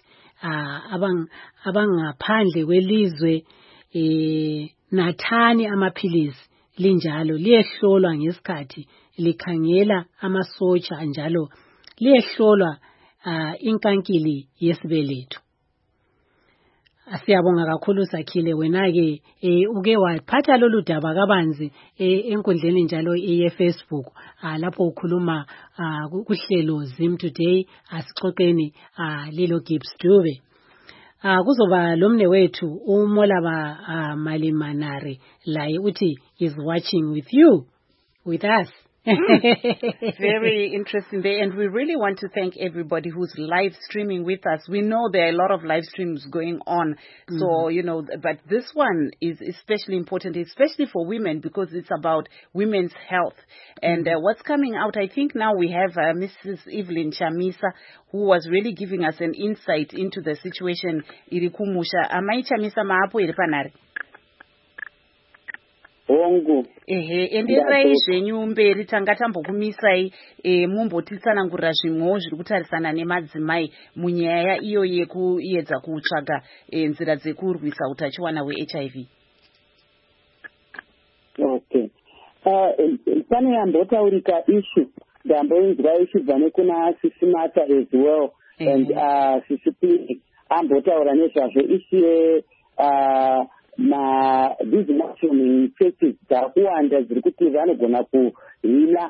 abangaphandle kwelizwe nathani amaphilisi linjalo liyehlolwa ngesikhathi likhangela amasotsha njalo liyehlolwa inkankili yesibeletho. Siyabonga kakhulu Sakhile, wena ke uke waphatha lolu daba kabanzi enkundleni njalo ye-Facebook lapho ukhuluma kuhlelo Zim Today asixoxeni Lilo Gibbs Dube. Kuzoba lomne wethu uMolaba Malimanare laye uthi is watching with you, with us. Very interesting day, and we really want to thank everybody who's live streaming with us. We know there are a lot of live streams going on, so but this one is especially important, especially for women, because it's about women's health. And what's coming out, I think now we have Mrs. Evelyn Chamisa, who was really giving us an insight into the situation. Irikumusha, amai Chamisa maapo iripanari. Hongu. Enderai zvenyu mberi tanga tambokumisai mumbotitsanangurira zvimwewo zviri kutarisana nemadzimai munyaya iyo yekuedza kutsvaga nzira dzekurwisa utachiwana hweHIV. Okay. Pane yambotaurika issue ndamboinzwa ichibva nekuna Sisi Mata as well, and Sisi P ambotaura nezvazvo issue these mushroom infections dzakuwanda dziri kuti vanogona kuhina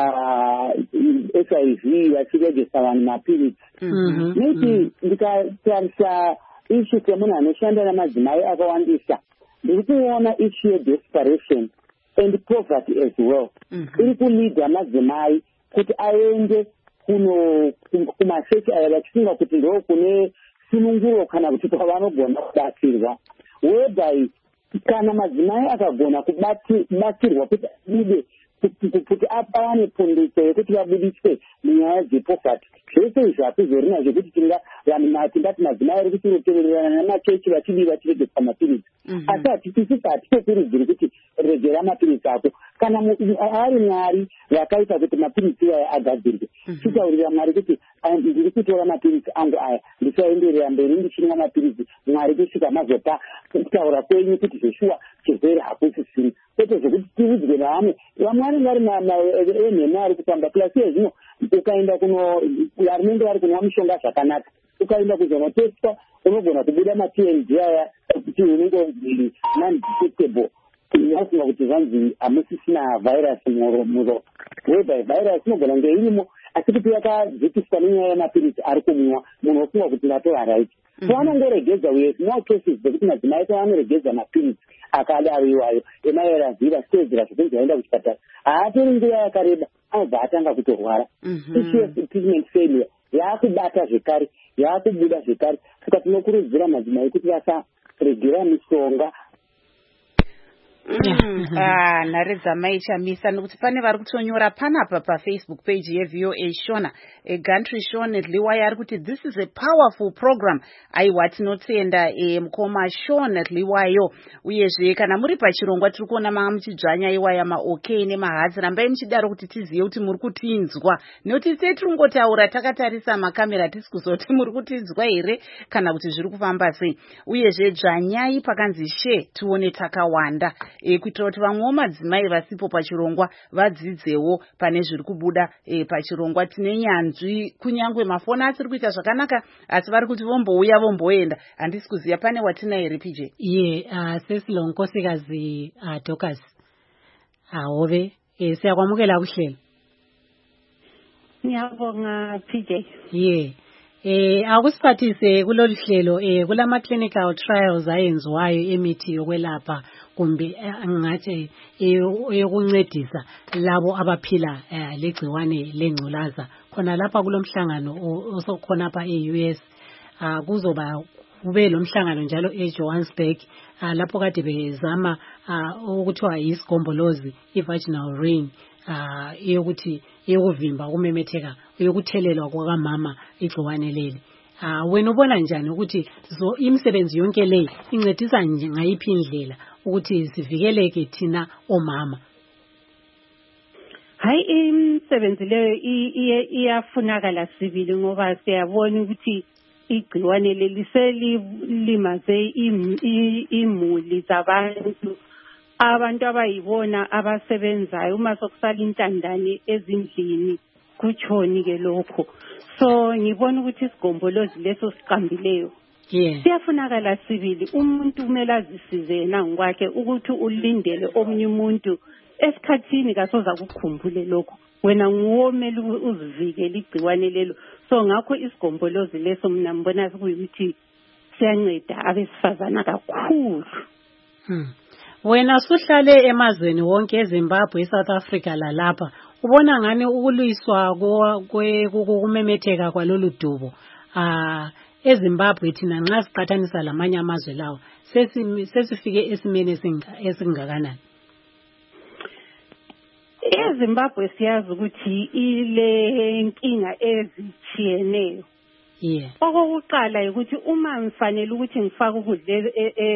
HIV vachiregesa vanhu mapiritsi. Maybe ndikatarisa issue semunhu anoshanda namadzimai akawandisa, ndiri kuona issue yedesperation and poverty as well. Iri kulidha madzimai kuti aende kumachechi aya vachifunga kuti ndo kune sununguro kana kuti kwavanogona kubatsirwa. Whereby kana madzimai akagona kubatsirwa kuti abude kuti apawane pundutso yekuti vabudiswe munyaya dzepoverty, zvese izvi hakuzori nazvo kuti tingati madzimai ari kuchirotevererana namachechi vachidii chiregesa mapiritsi. Asi hatitokurudziri kuti regera mapiritsi ako kana ari Mwari vakaita kuti mapiritsi aya agadzirwe. Chitaurira Mwari kuti ndiri kutora mapiritsi angu aya ndisaenderera mberi ndichimwa mapiritsi, Mwari kusvika mazopa kutaura kwenyu kuti zveshuwa chirwere hakusisiri, kwete zvokuti tiudzwe navamwe vanenge vari enhema ari kutamba klasi yezvino. Ukaenda rinenge vari kunwa mishonga zvakanaka, ukaenda kuzonotestwa unogona kubuda ma-TNG aya kuti unenge unzi non-detectable, vasinga kuti zvanzi hamusisina virus muropa, whereby virus inogona kunge irimo asi kuti yakadzikiswa nenyaya yemapiritsi ari kumwa, munhu ofunga kuti ndatora right. So vanongoregedza more cases dzekuti madzimai pavanoregedza mapiritsi akadaro iwayo emaerazira sitedzera zvokunzi aenda kuchipatara, haatori nguva yakareba anobva atanga kutorwara. Treatment failure yaakubata zvekare, yaakubuda zvekare. Saka tinokurudzira madzimai kuti vasaregera mishonga. Nhare dzamai Chamisa, nokuti pane vari kutonyora panapa paFacebook page yeVOA Shona Gantry Shona Dliwaya ari kuti this is a powerful program. Aiwa tinotenda mukoma Shona Dliwayo. Uyezve kana muri pachirongwa tiri kuona manga muchidzvanya iwaya maOK nemahadzi, rambai muchidaro kuti tizive kuti muri kutinzwa, nekuti tiri kungotaura takatarisa makamera tisi kuzoti muri kutinzwa here kana kuti zviri kufamba sei. Uyezve dzvanyai pakanzi she tione takawanda kuitira kuti vamwewo madzimai vasipo pachirongwa vadzidzewo pane zviri kubuda pachirongwa. Tine nyanzvi, kunyangwe mafoni asiri kuita zvakanaka asi vari kuti vombouya vomboenda. Handisi kuziva pane watina here PJ? Sesilo Nkosikazi Dorcas Hove, siyakwamukela kuhlelo. Ngiyabonga PJ. Akusiphathise kulolu hlelo kulama clinical trials ayenziwayo emithi yokwelapha kumbe ngathi yokuncedisa labo abaphila legciwane lengculaza. Khona lapha kulomhlangano osokhona apha eUS, kuzoba kube lomhlangano njalo eJohannesburg lapho kade bezama ukuthiwa isigombolozi ivaginal ring yokuthi yokuvimba ukumemetheka yokuthelelwa kwakamama igciwane leli. Wena ubona njani ukuthi imisebenzi yonke le incedisa ngayiphi indlela ukuthi sivikeleke thina omama? Hayi, imisebenzi leyo iyafunakala sibili ngoba siyabona ukuthi igciwane leli selilimaze imuli zabantu abantu abayibona abasebenzayo uma sokusala intandane ezindlini kutshoni ke lokho. So ngibona ukuthi isigombolozi leso siqambileyo siyafunakala sibili. Umuntu kumele azisize yena ngokwakhe ukuthi ulindele omunye umuntu esikhathini kasoza kukhumbule lokho. Wena nguwomela uzivikele igciwane lelo. So ngakho isigombolozi leso mina ngibona kuyikuthi siyanceda abesifazana kakhulu. Wena suhlale emazweni wonke eZimbabwe, eSouth Africa lalapha. Ubona ngani ukulwiswa kumemetheka kwalolu dubo eZimbabwe thina nxa siqhathanisa lamanye amazwe lawo sesifike esimene esingakanani? eZimbabwe siyazi ukuthi ile nkinga ezitshiyeneyo. Okokuqala ukuthi uma ngifanele ukuthi ngifake ukudla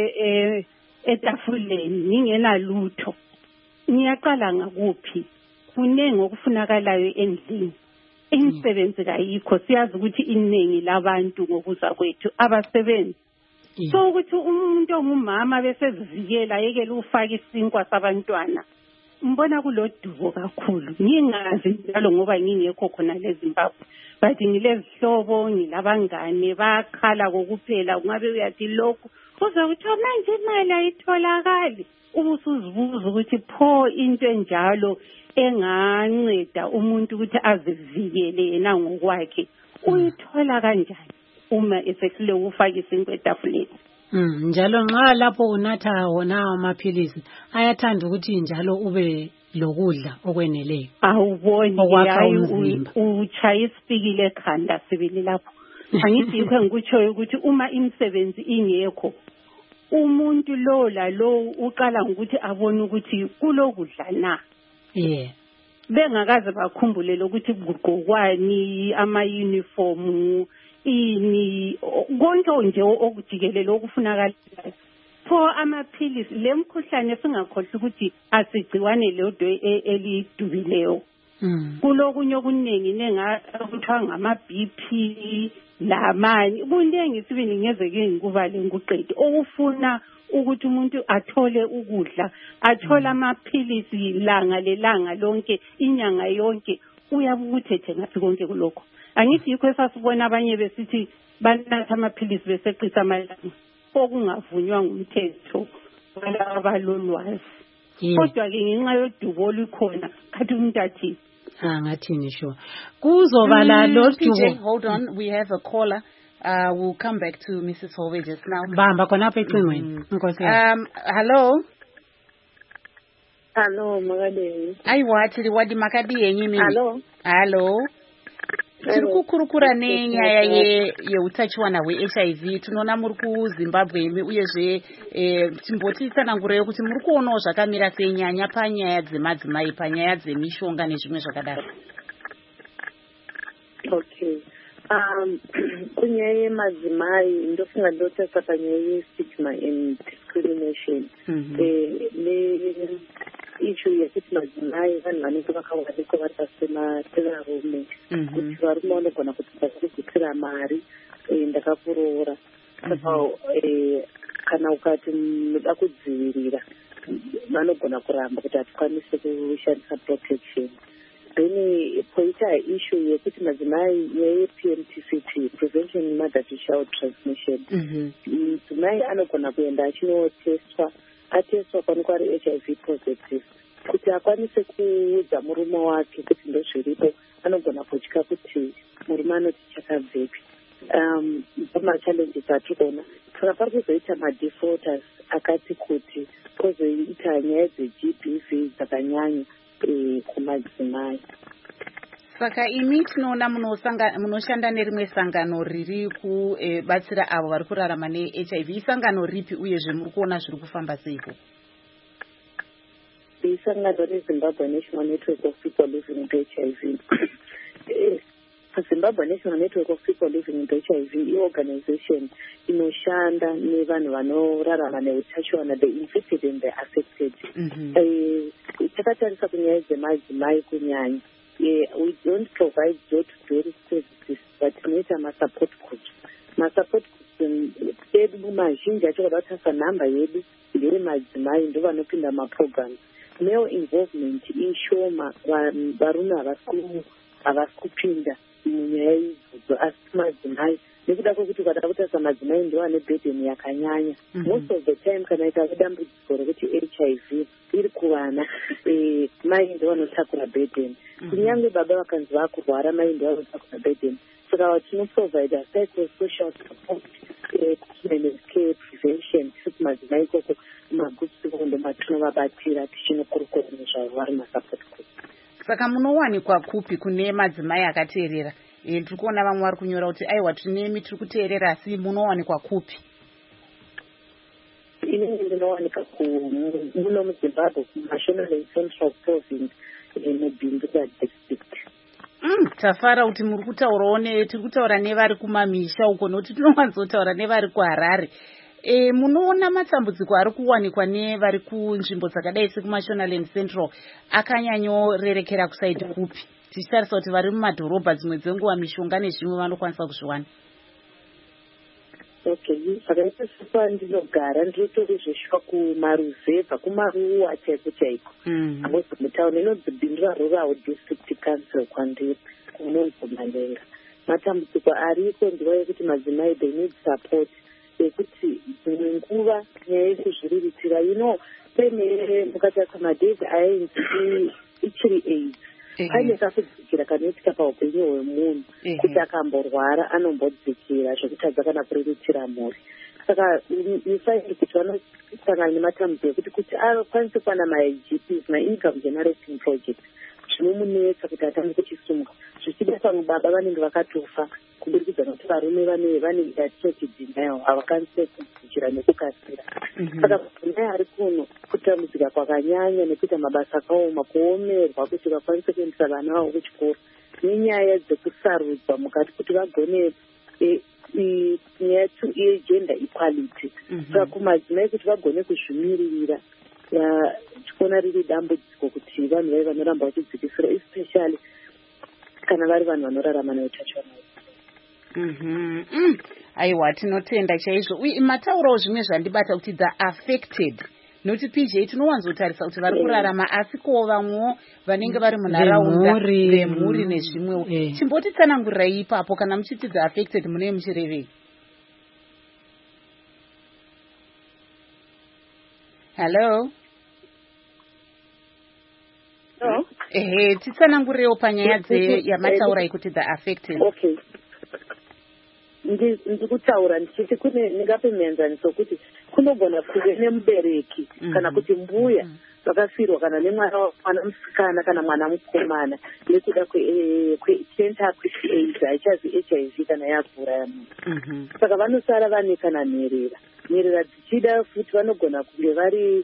etafuleni ngingena lutho, ngiyaqala ngakuphi? Kunengi okufunakalayo endlini. Imisebenzi kayikho. Siyazi ukuthi iningi labantu ngokuza kwethu abasebenzi. So ukuthi umuntu ongumama besezivikela yekela ufaka isinkwa sabantwana. Mbona kulodubo kakhulu. Ngingazi njalo ngoba ngingekho khona leZimbabwe. But ngilezihlobo, ngilabangane bakhala kokuphela ungabe uyathi lokho. Uze uthi manje imali ayitholakali. Ubusuzibuza ukuthi pho into enjalo enganceda umuntu ukuthi azivikele yena ngokwakhe uyithola kanjani uma esehlule ufaka isinkwa etafuleni? Njalo nxa lapho unatha wona amaphilisi ayathanda ukuthi njalo ube lokudla okweneleyo. Awuboni hayi uchaya isipikile ekhanda sibili lapho. Angithi yikho ngikutsho ukuthi uma imisebenzi ingekho umuntu lo uqala ngokuthi abone ukuthi kulokudla na. Bengakaze bakhumbule ukuthi kugqokwani ama-uniform ini konke nje okujikelele okufunakala. Pho amaphilisi lemkhuhlane singakhohlwa ukuthi asigciwane lodwa elidubileyo. Kulokunye okuningi nengakuthwa ngama-BP lamanye kuningi sibili ngezeke ngikubale ngikuqede okufuna ukuthi umuntu athole ukudla, athole amaphilisi langa lelanga lonke inyanga yonke uyabukuthethe ngathi konke kulokho. Angithi yikho esasibona abanye besithi banatha amaphilisi beseqisa amalanga okungavunywa ngumthetho walaba kodwa ke ngenxa yodubo olukhona kathi umuntu athi ngathini sure kuzobala lodubo. Hold on, we have a caller. We'll come back to Mrs. Hove just now. Bamba khona apha ecingweni. Hello. Hello, Makadeni. Ayiwathi wadi Makadeni mimi. Hello. Tiri kukurukura nenyaya yeutachiwana hwe-HIV tinoona muri kuZimbabwe uyezve timbotiitsana ngureyo kuti muri kuonawo zvakamira senyanya panyaya dzemadzimai panyaya dzemishonga nezvimwe zvakadaro. Okay. Kunyaya yemadzimai ndofunga ndotesa panyaya yestigma and discrimination. Issue yekuti madzimai vanhu vanenge vakawanikwa vatasemarume kuti varume vanogona kuti vasikudzira mari ndakakuroora saka kana ukati munoda kudzivirira vanogona kuramba kuti hatikwanise kushandisa protection. Then poita issue yekuti madzimai yePMTCT, prevention mother to child transmission, mudzimai anogona kuenda achinotestwa ateswa kwaanenge ari HIV positive kuti akwanise kuudza murume wake kuti ndozviripo anogona kutya kuti murume anoti chakabvepi. Pamachallenges atikuona saka pari kuzoita madefaulters akati kuti kwozoita nyaya dzeGBV dzakanyanya kumadzimai. Saka imi tinoona munoshanda nerimwe sangano riri kubatsira avo vari kurarama neHIV. Isangano ripi uyezve muri kuona zviri kufamba seiko? Isangano reZimbabwe National Network of People Living with HIV. Zimbabwe National Network of People Living with HIV iorganization inoshanda nevanhu vanorarama neutachiwana, the infected and the affected. Takatarisa kunyaya dzemadzimai kunyanya. We don't provide door-to-door services, but tinoita ma-support groups. Ma-support groups edu mazhinji acho kabatasa namba yedu ngeremadzimai ndo vanopinda maprogram. Male involvement ishoma, varume havasi kupinda munyaya idzodzo, asi madzimai nekuda kwekuti ukada kutarisa madzimai ndo ane burden yakanyanya. Most of the time kana ikave dambudziko rekuti HIV iri kuvana, mai ndo vanotakura burden. Kunyange baba vakanzi vakurwara, mai ndo vanotakura burden. Saka tinoprovide psychosocial support, care, prevention, kuti madzimai ikoko magutsi ndo matinovabatira tichinokurukura nezvavo vari masupport group. Saka munowanikwa kupi kune madzimai akateerera? Tiri kuona vamwe vari kunyora kuti aiwa tinemi tiri kuteerera, asi munowanikwa kupi? Inini ndinowanika muno muZimbabwe kuMashonaland Central Province mubhindura district. Tafara kuti muri kutaurawo tiri kutaura nevari kumamisha uko, nokuti tinowanzotaura nevari kuHarare. Munoona matambudziko ari kuwanikwa nevari kunzvimbo dzakadai sekuMashonaland Central akanyanyorerekera kusaidi kupi? Tichitarisa kuti vari mumadhorobha dzimwe dzenguva mishonga nezvimwe vanokwanisa kuzviwana. Okay, zvakaita sepa ndinogara ndinotori zveshuwa kumaruzevha, kumaruwa chaiko chaiko. Amosi mutauni inonzi Bindura Rural District Council kwandiri kunonzi Malenga. Matambudziko ariko ndiwa yekuti madzimai they need support yekuti dzimwe nguva nyaya yekuzviriritira, pene mukatarisa madhezi ainzi ichiri AIDS. Pane kakudzikira kanoitika paupenyu hwemunhu kuti akamborwara anombodzikira zvekutadza kana kuriritira mhuri. Saka ifairi kuti vanosangana nematambudziko kuti akwanise kuwana maIGPs, ma-income generating project, zvinomunetsa kuti atange kuchisumuka. Zvichida pamubaba vanenge vakatofa kubudikidza nokuti varume vane yatinoti denial, havakwanise kudzikira nekukasira. Saka madzimai ari kuno kutambudzika kwakanyanya nekuita mabasa akaoma, kuomerwa kuti vakwanise kuendesa vana vavo kuchikoro, nenyaya dzekusarudzwa mukati kuti vagone nyaya yegender equality. Saka kumadzimai kuti vagone kuzvimiririra tichiona riri dambudziko kuti vanhu vai vanoramba vachidzikisira, especially kana vari vanhu vanorarama neutachiona. Aiwa, tinotenda chaizvo. Uye mataurawo zvimwe zvandibata kuti the affected, nokuti PJ tinowanzotarisa kuti vari kurarama, asi ko vamwewo vanenge vari munharaunda vemhuri nezvimwewo. Chimbotitsanangurirai ipapo kana muchiti the affected munee muchirevei? Hello? Titsanangurirewo panyaya yamataurai kuti the affected. Okay. Ndikutaura ndichiti kune ndingape muenzaniso kuti kunogona kuve nemubereki kana kuti mbuya vakafirwa kana nemwana musikana kana mwana mukomana nekuda kwechentakwisi AIDS, haichazi HIV kana yakura yamunhu. Saka vanosara vane kana nherera dzichida futi vanogona kunge vari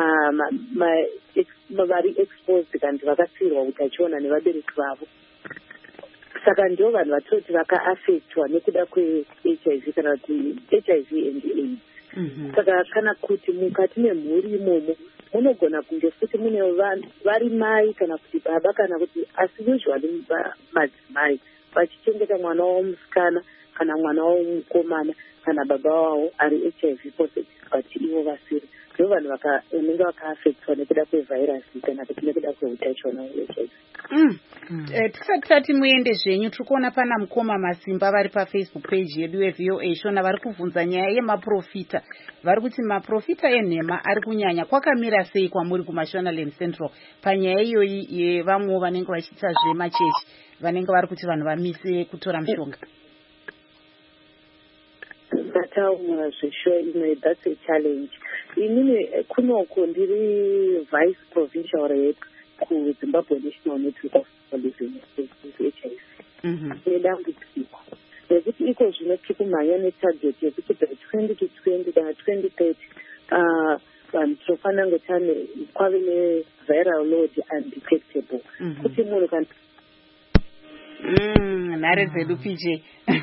vari exposed kana vakafirwa utachiona nevabereki vavo. Saka ndio vanhu vatoti vakaafektwa nekuda kweHIV kana kuti HIV and AIDS. Saka kana kuti mukati memhuri imomo munogona kunge futi mune vanhu vari mai kana kuti baba kana kuti asi usually madzimai vachichengeta mwana wavo musikana kana mwana wavo mukomana kana baba wavo ari HIV positive but ivo vasiri. Ndio vanhu vanenge vakaafektwa nekuda kwevhairasi kana kuti nekuda kweutachiona hweHIV. Tisati tati muende zvenyu, tiri kuona pana Mukoma Masimba vari paFacebook page yedu yeVOA Shona vari kubvunza nyaya yemaprofita. Vari kuti maprofita enhema ari kunyanya, kwakamira sei kwamuri kuMashonaland Central panyaya iyoyi yevamwewo vanenge vachiita zvemachechi vanenge vari kuti vanhu vamise kutora mishonga? Ndataura zveshuwa ino, that's a challenge. Inini kunoko ndiri vice provincial rep kuZimbabwe National Network of People Living with HIV. Nedambudziko nekuti iko zvino tiri kumhanya netarget yekuti by 2020 kana 2030 vanhu tinofanira kunge tane kwave neviral load undetectable, kuti munhu kana PJ.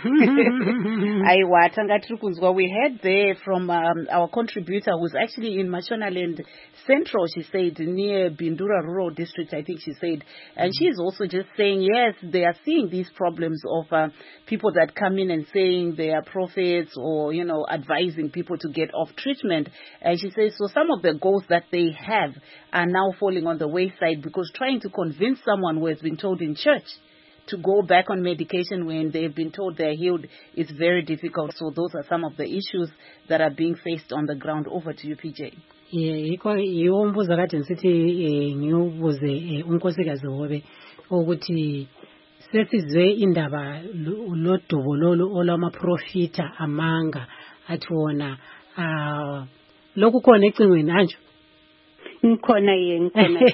We heard there from our contributor who's actually in Mashonaland Central, she said, near Bindura Rural District, I think she said. And she's also just saying, yes, they are seeing these problems of people that come in and saying they are prophets or, advising people to get off treatment. And she says, so some of the goals that they have are now falling on the wayside because trying to convince someone who has been told in church to go back on medication when they've been told they're healed is very difficult. So those are some of the issues that are being faced on the ground. Over to you, PJ. Yombuza kade nsithi ngiyobuze unkosikazi Hobe ukuthi sesizwe indaba lodobolo olamaprofita amanga athi wona lokhu khona ecingweni anjo ngikhona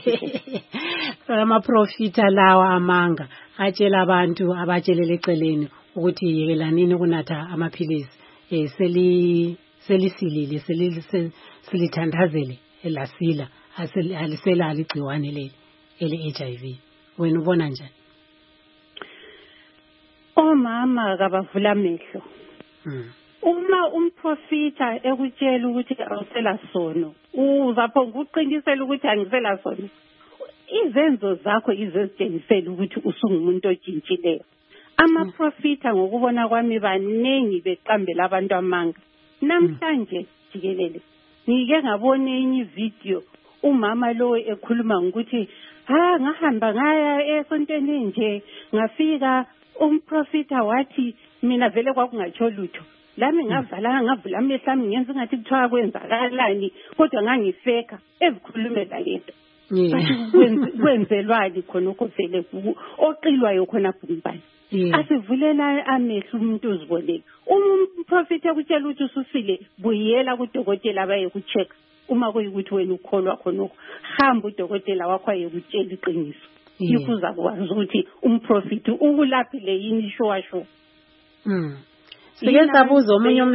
amaprofita lawa amanga atshela abantu abatshelele eceleni ukuthi yekelanini ukunatha amaphilisi selisilile silithandazele elasila alisela igciwane leli ele-HIV. Wena ubona njani? Omama kabavula amehlo. Uma umprofita ekutshela ukuthi awusela sono, uzapho ukuqinisela ukuthi angisela sono. Izenzo zakho izozitshengisela ukuthi usungumuntu otshintshileyo. Amaprofita ngokubona kwami banengi beqambela abantu amanga. Namhlanje jikelele ngike ngabona enye video umama lo ekhuluma ukuthi ngahamba ngaya esontweni nje ngafika umprofita wathi mina vele kwakungatsho lutho lami ngavula amehlo ami ngenza ngathi kuthiwa kwenzakalani kodwa ngangifeka ezikhulumela lento kwenzelwani khona ukuvele oqilwayo khona bhumbani asivulela amehlo umuntu uziboneke umprofita ekutshela ukuthi ususile buyela kudokotela baye kucheck uma kuyikuthi wena ukholwa khonokho hamba udokotela wakho ayekutshela iqiniso ifuza kwazi ukuthi umprofita ukulaphile yini ishwasho. Sike sabuza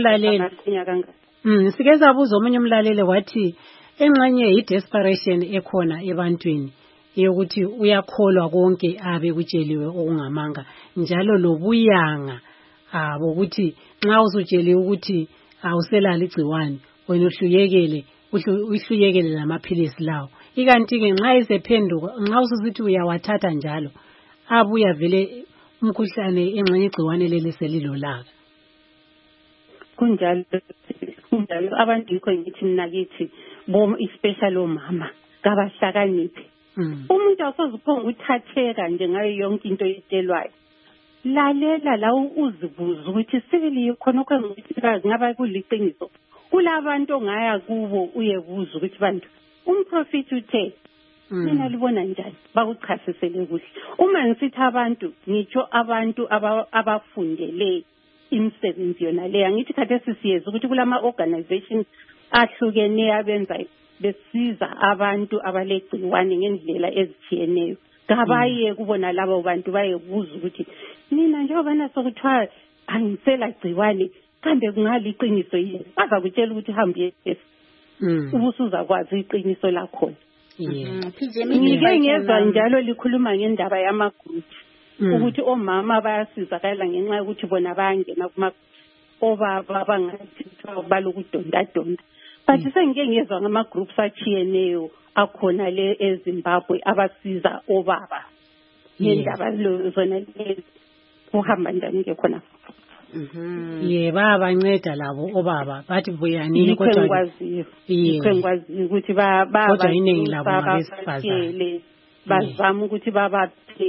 omunye umlaleli wathi engxenye i-desperation ekhona ebantwini yokuthi uyakholwa konke abe kutsheliwe okungamanga njalo lobuyanga bokuthi nxa usutsheliwe ukuthi awuselala igciwane wena uhluyekele lamaphilisi lawo ikanti ke nxa isephenduka nxa ususithi uyawathatha njalo abuya vele umkhuhlane engxenye igciwane leli selilolaka kunjalo abantu yikho ngithi mina kithi especially omama kabahlakaniphi umuntu awusoziphonga uthatheka nje ngayo yonke into etshelwayo lalela la uzibuza ukuthi sibili khonokho ngaba kuliqiniso kulabantu ongaya kubo uyebuza ukuthi bantu umprofita uthe mina libona njani bakuchasisele kuhle uma ngisithi abantu ngitsho abantu abafundele imisebenzi yona leya ngithi khathesi siyeza ukuthi kulama organizations ahlukene abenza besiza abantu abalegciwane ngendlela ezitshiyeneyo kabaye kubona labo bantu bayebuza ukuthi mina njengoba naso kuthiwa angisela gciwane kambe kungaliqiniso yini bazakutshela ukuthi hambe yes ubusuzakwazi iqiniso lakhona. Ngike ngezwa njalo likhuluma ngendaba yamagroup ukuthi omama bayasizakala ngenxa yokuthi bona bayangena obaba bangathi balokudonda but sengike ngezwa ngama-groups atshiyeneyo akhona le eZimbabwe abasiza obaba ngendaba zona lezi kuhamba njani-ke khona bayabanceda labo obaba bathi buyanini kodwa ngikwaziyo ukuthi kodwa iningi labo ngabesifazane bazama ukuthi babaphe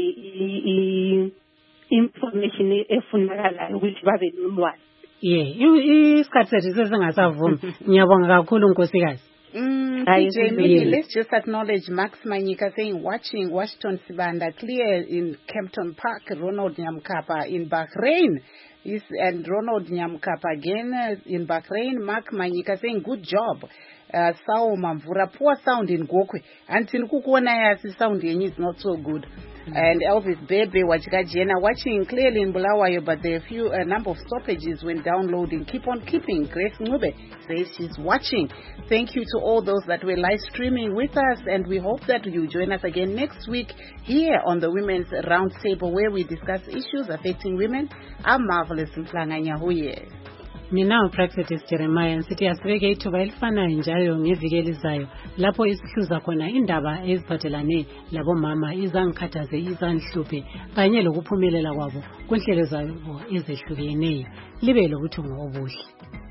information efunakalayo ukuthi babe nolwazi. Isikhathi sethu sesingasavumi. Ngiyabonga kakhulu nkosikazi. Let's just acknowledge Max Manyika saying watching Washington Sibanda clear in Kempton Park, Ronald Nyamkapa in Bahrain. And Ronald Nyamkapa again in Bahrain. Mark Manyika saying good job. Sao Mamvura, poor sound in Gokwe. Until Kukuona yasi sound yenyu is not so good. And Elvis Bebe Wachikajena watching clearly in Bulawayo, but there are a number of stoppages when downloading. Keep on keeping. Grace Ngube says she's watching. Thank you to all those that were live streaming with us, and we hope that you join us again next week here on the Women's Roundtable, where we discuss issues affecting women. I'm Marvelous Mflanganyahuye. Mina uPractice Jeremiah nsithi asibeke ithuba elifanayo njalo ngeviki elizayo lapho isihluza khona indaba eziphathelane labomama izangikhathaze izanhluphe kanye lokuphumelela kwabo kunhlelo zabo ezehlukeneyo libe lokuthunga obuhle.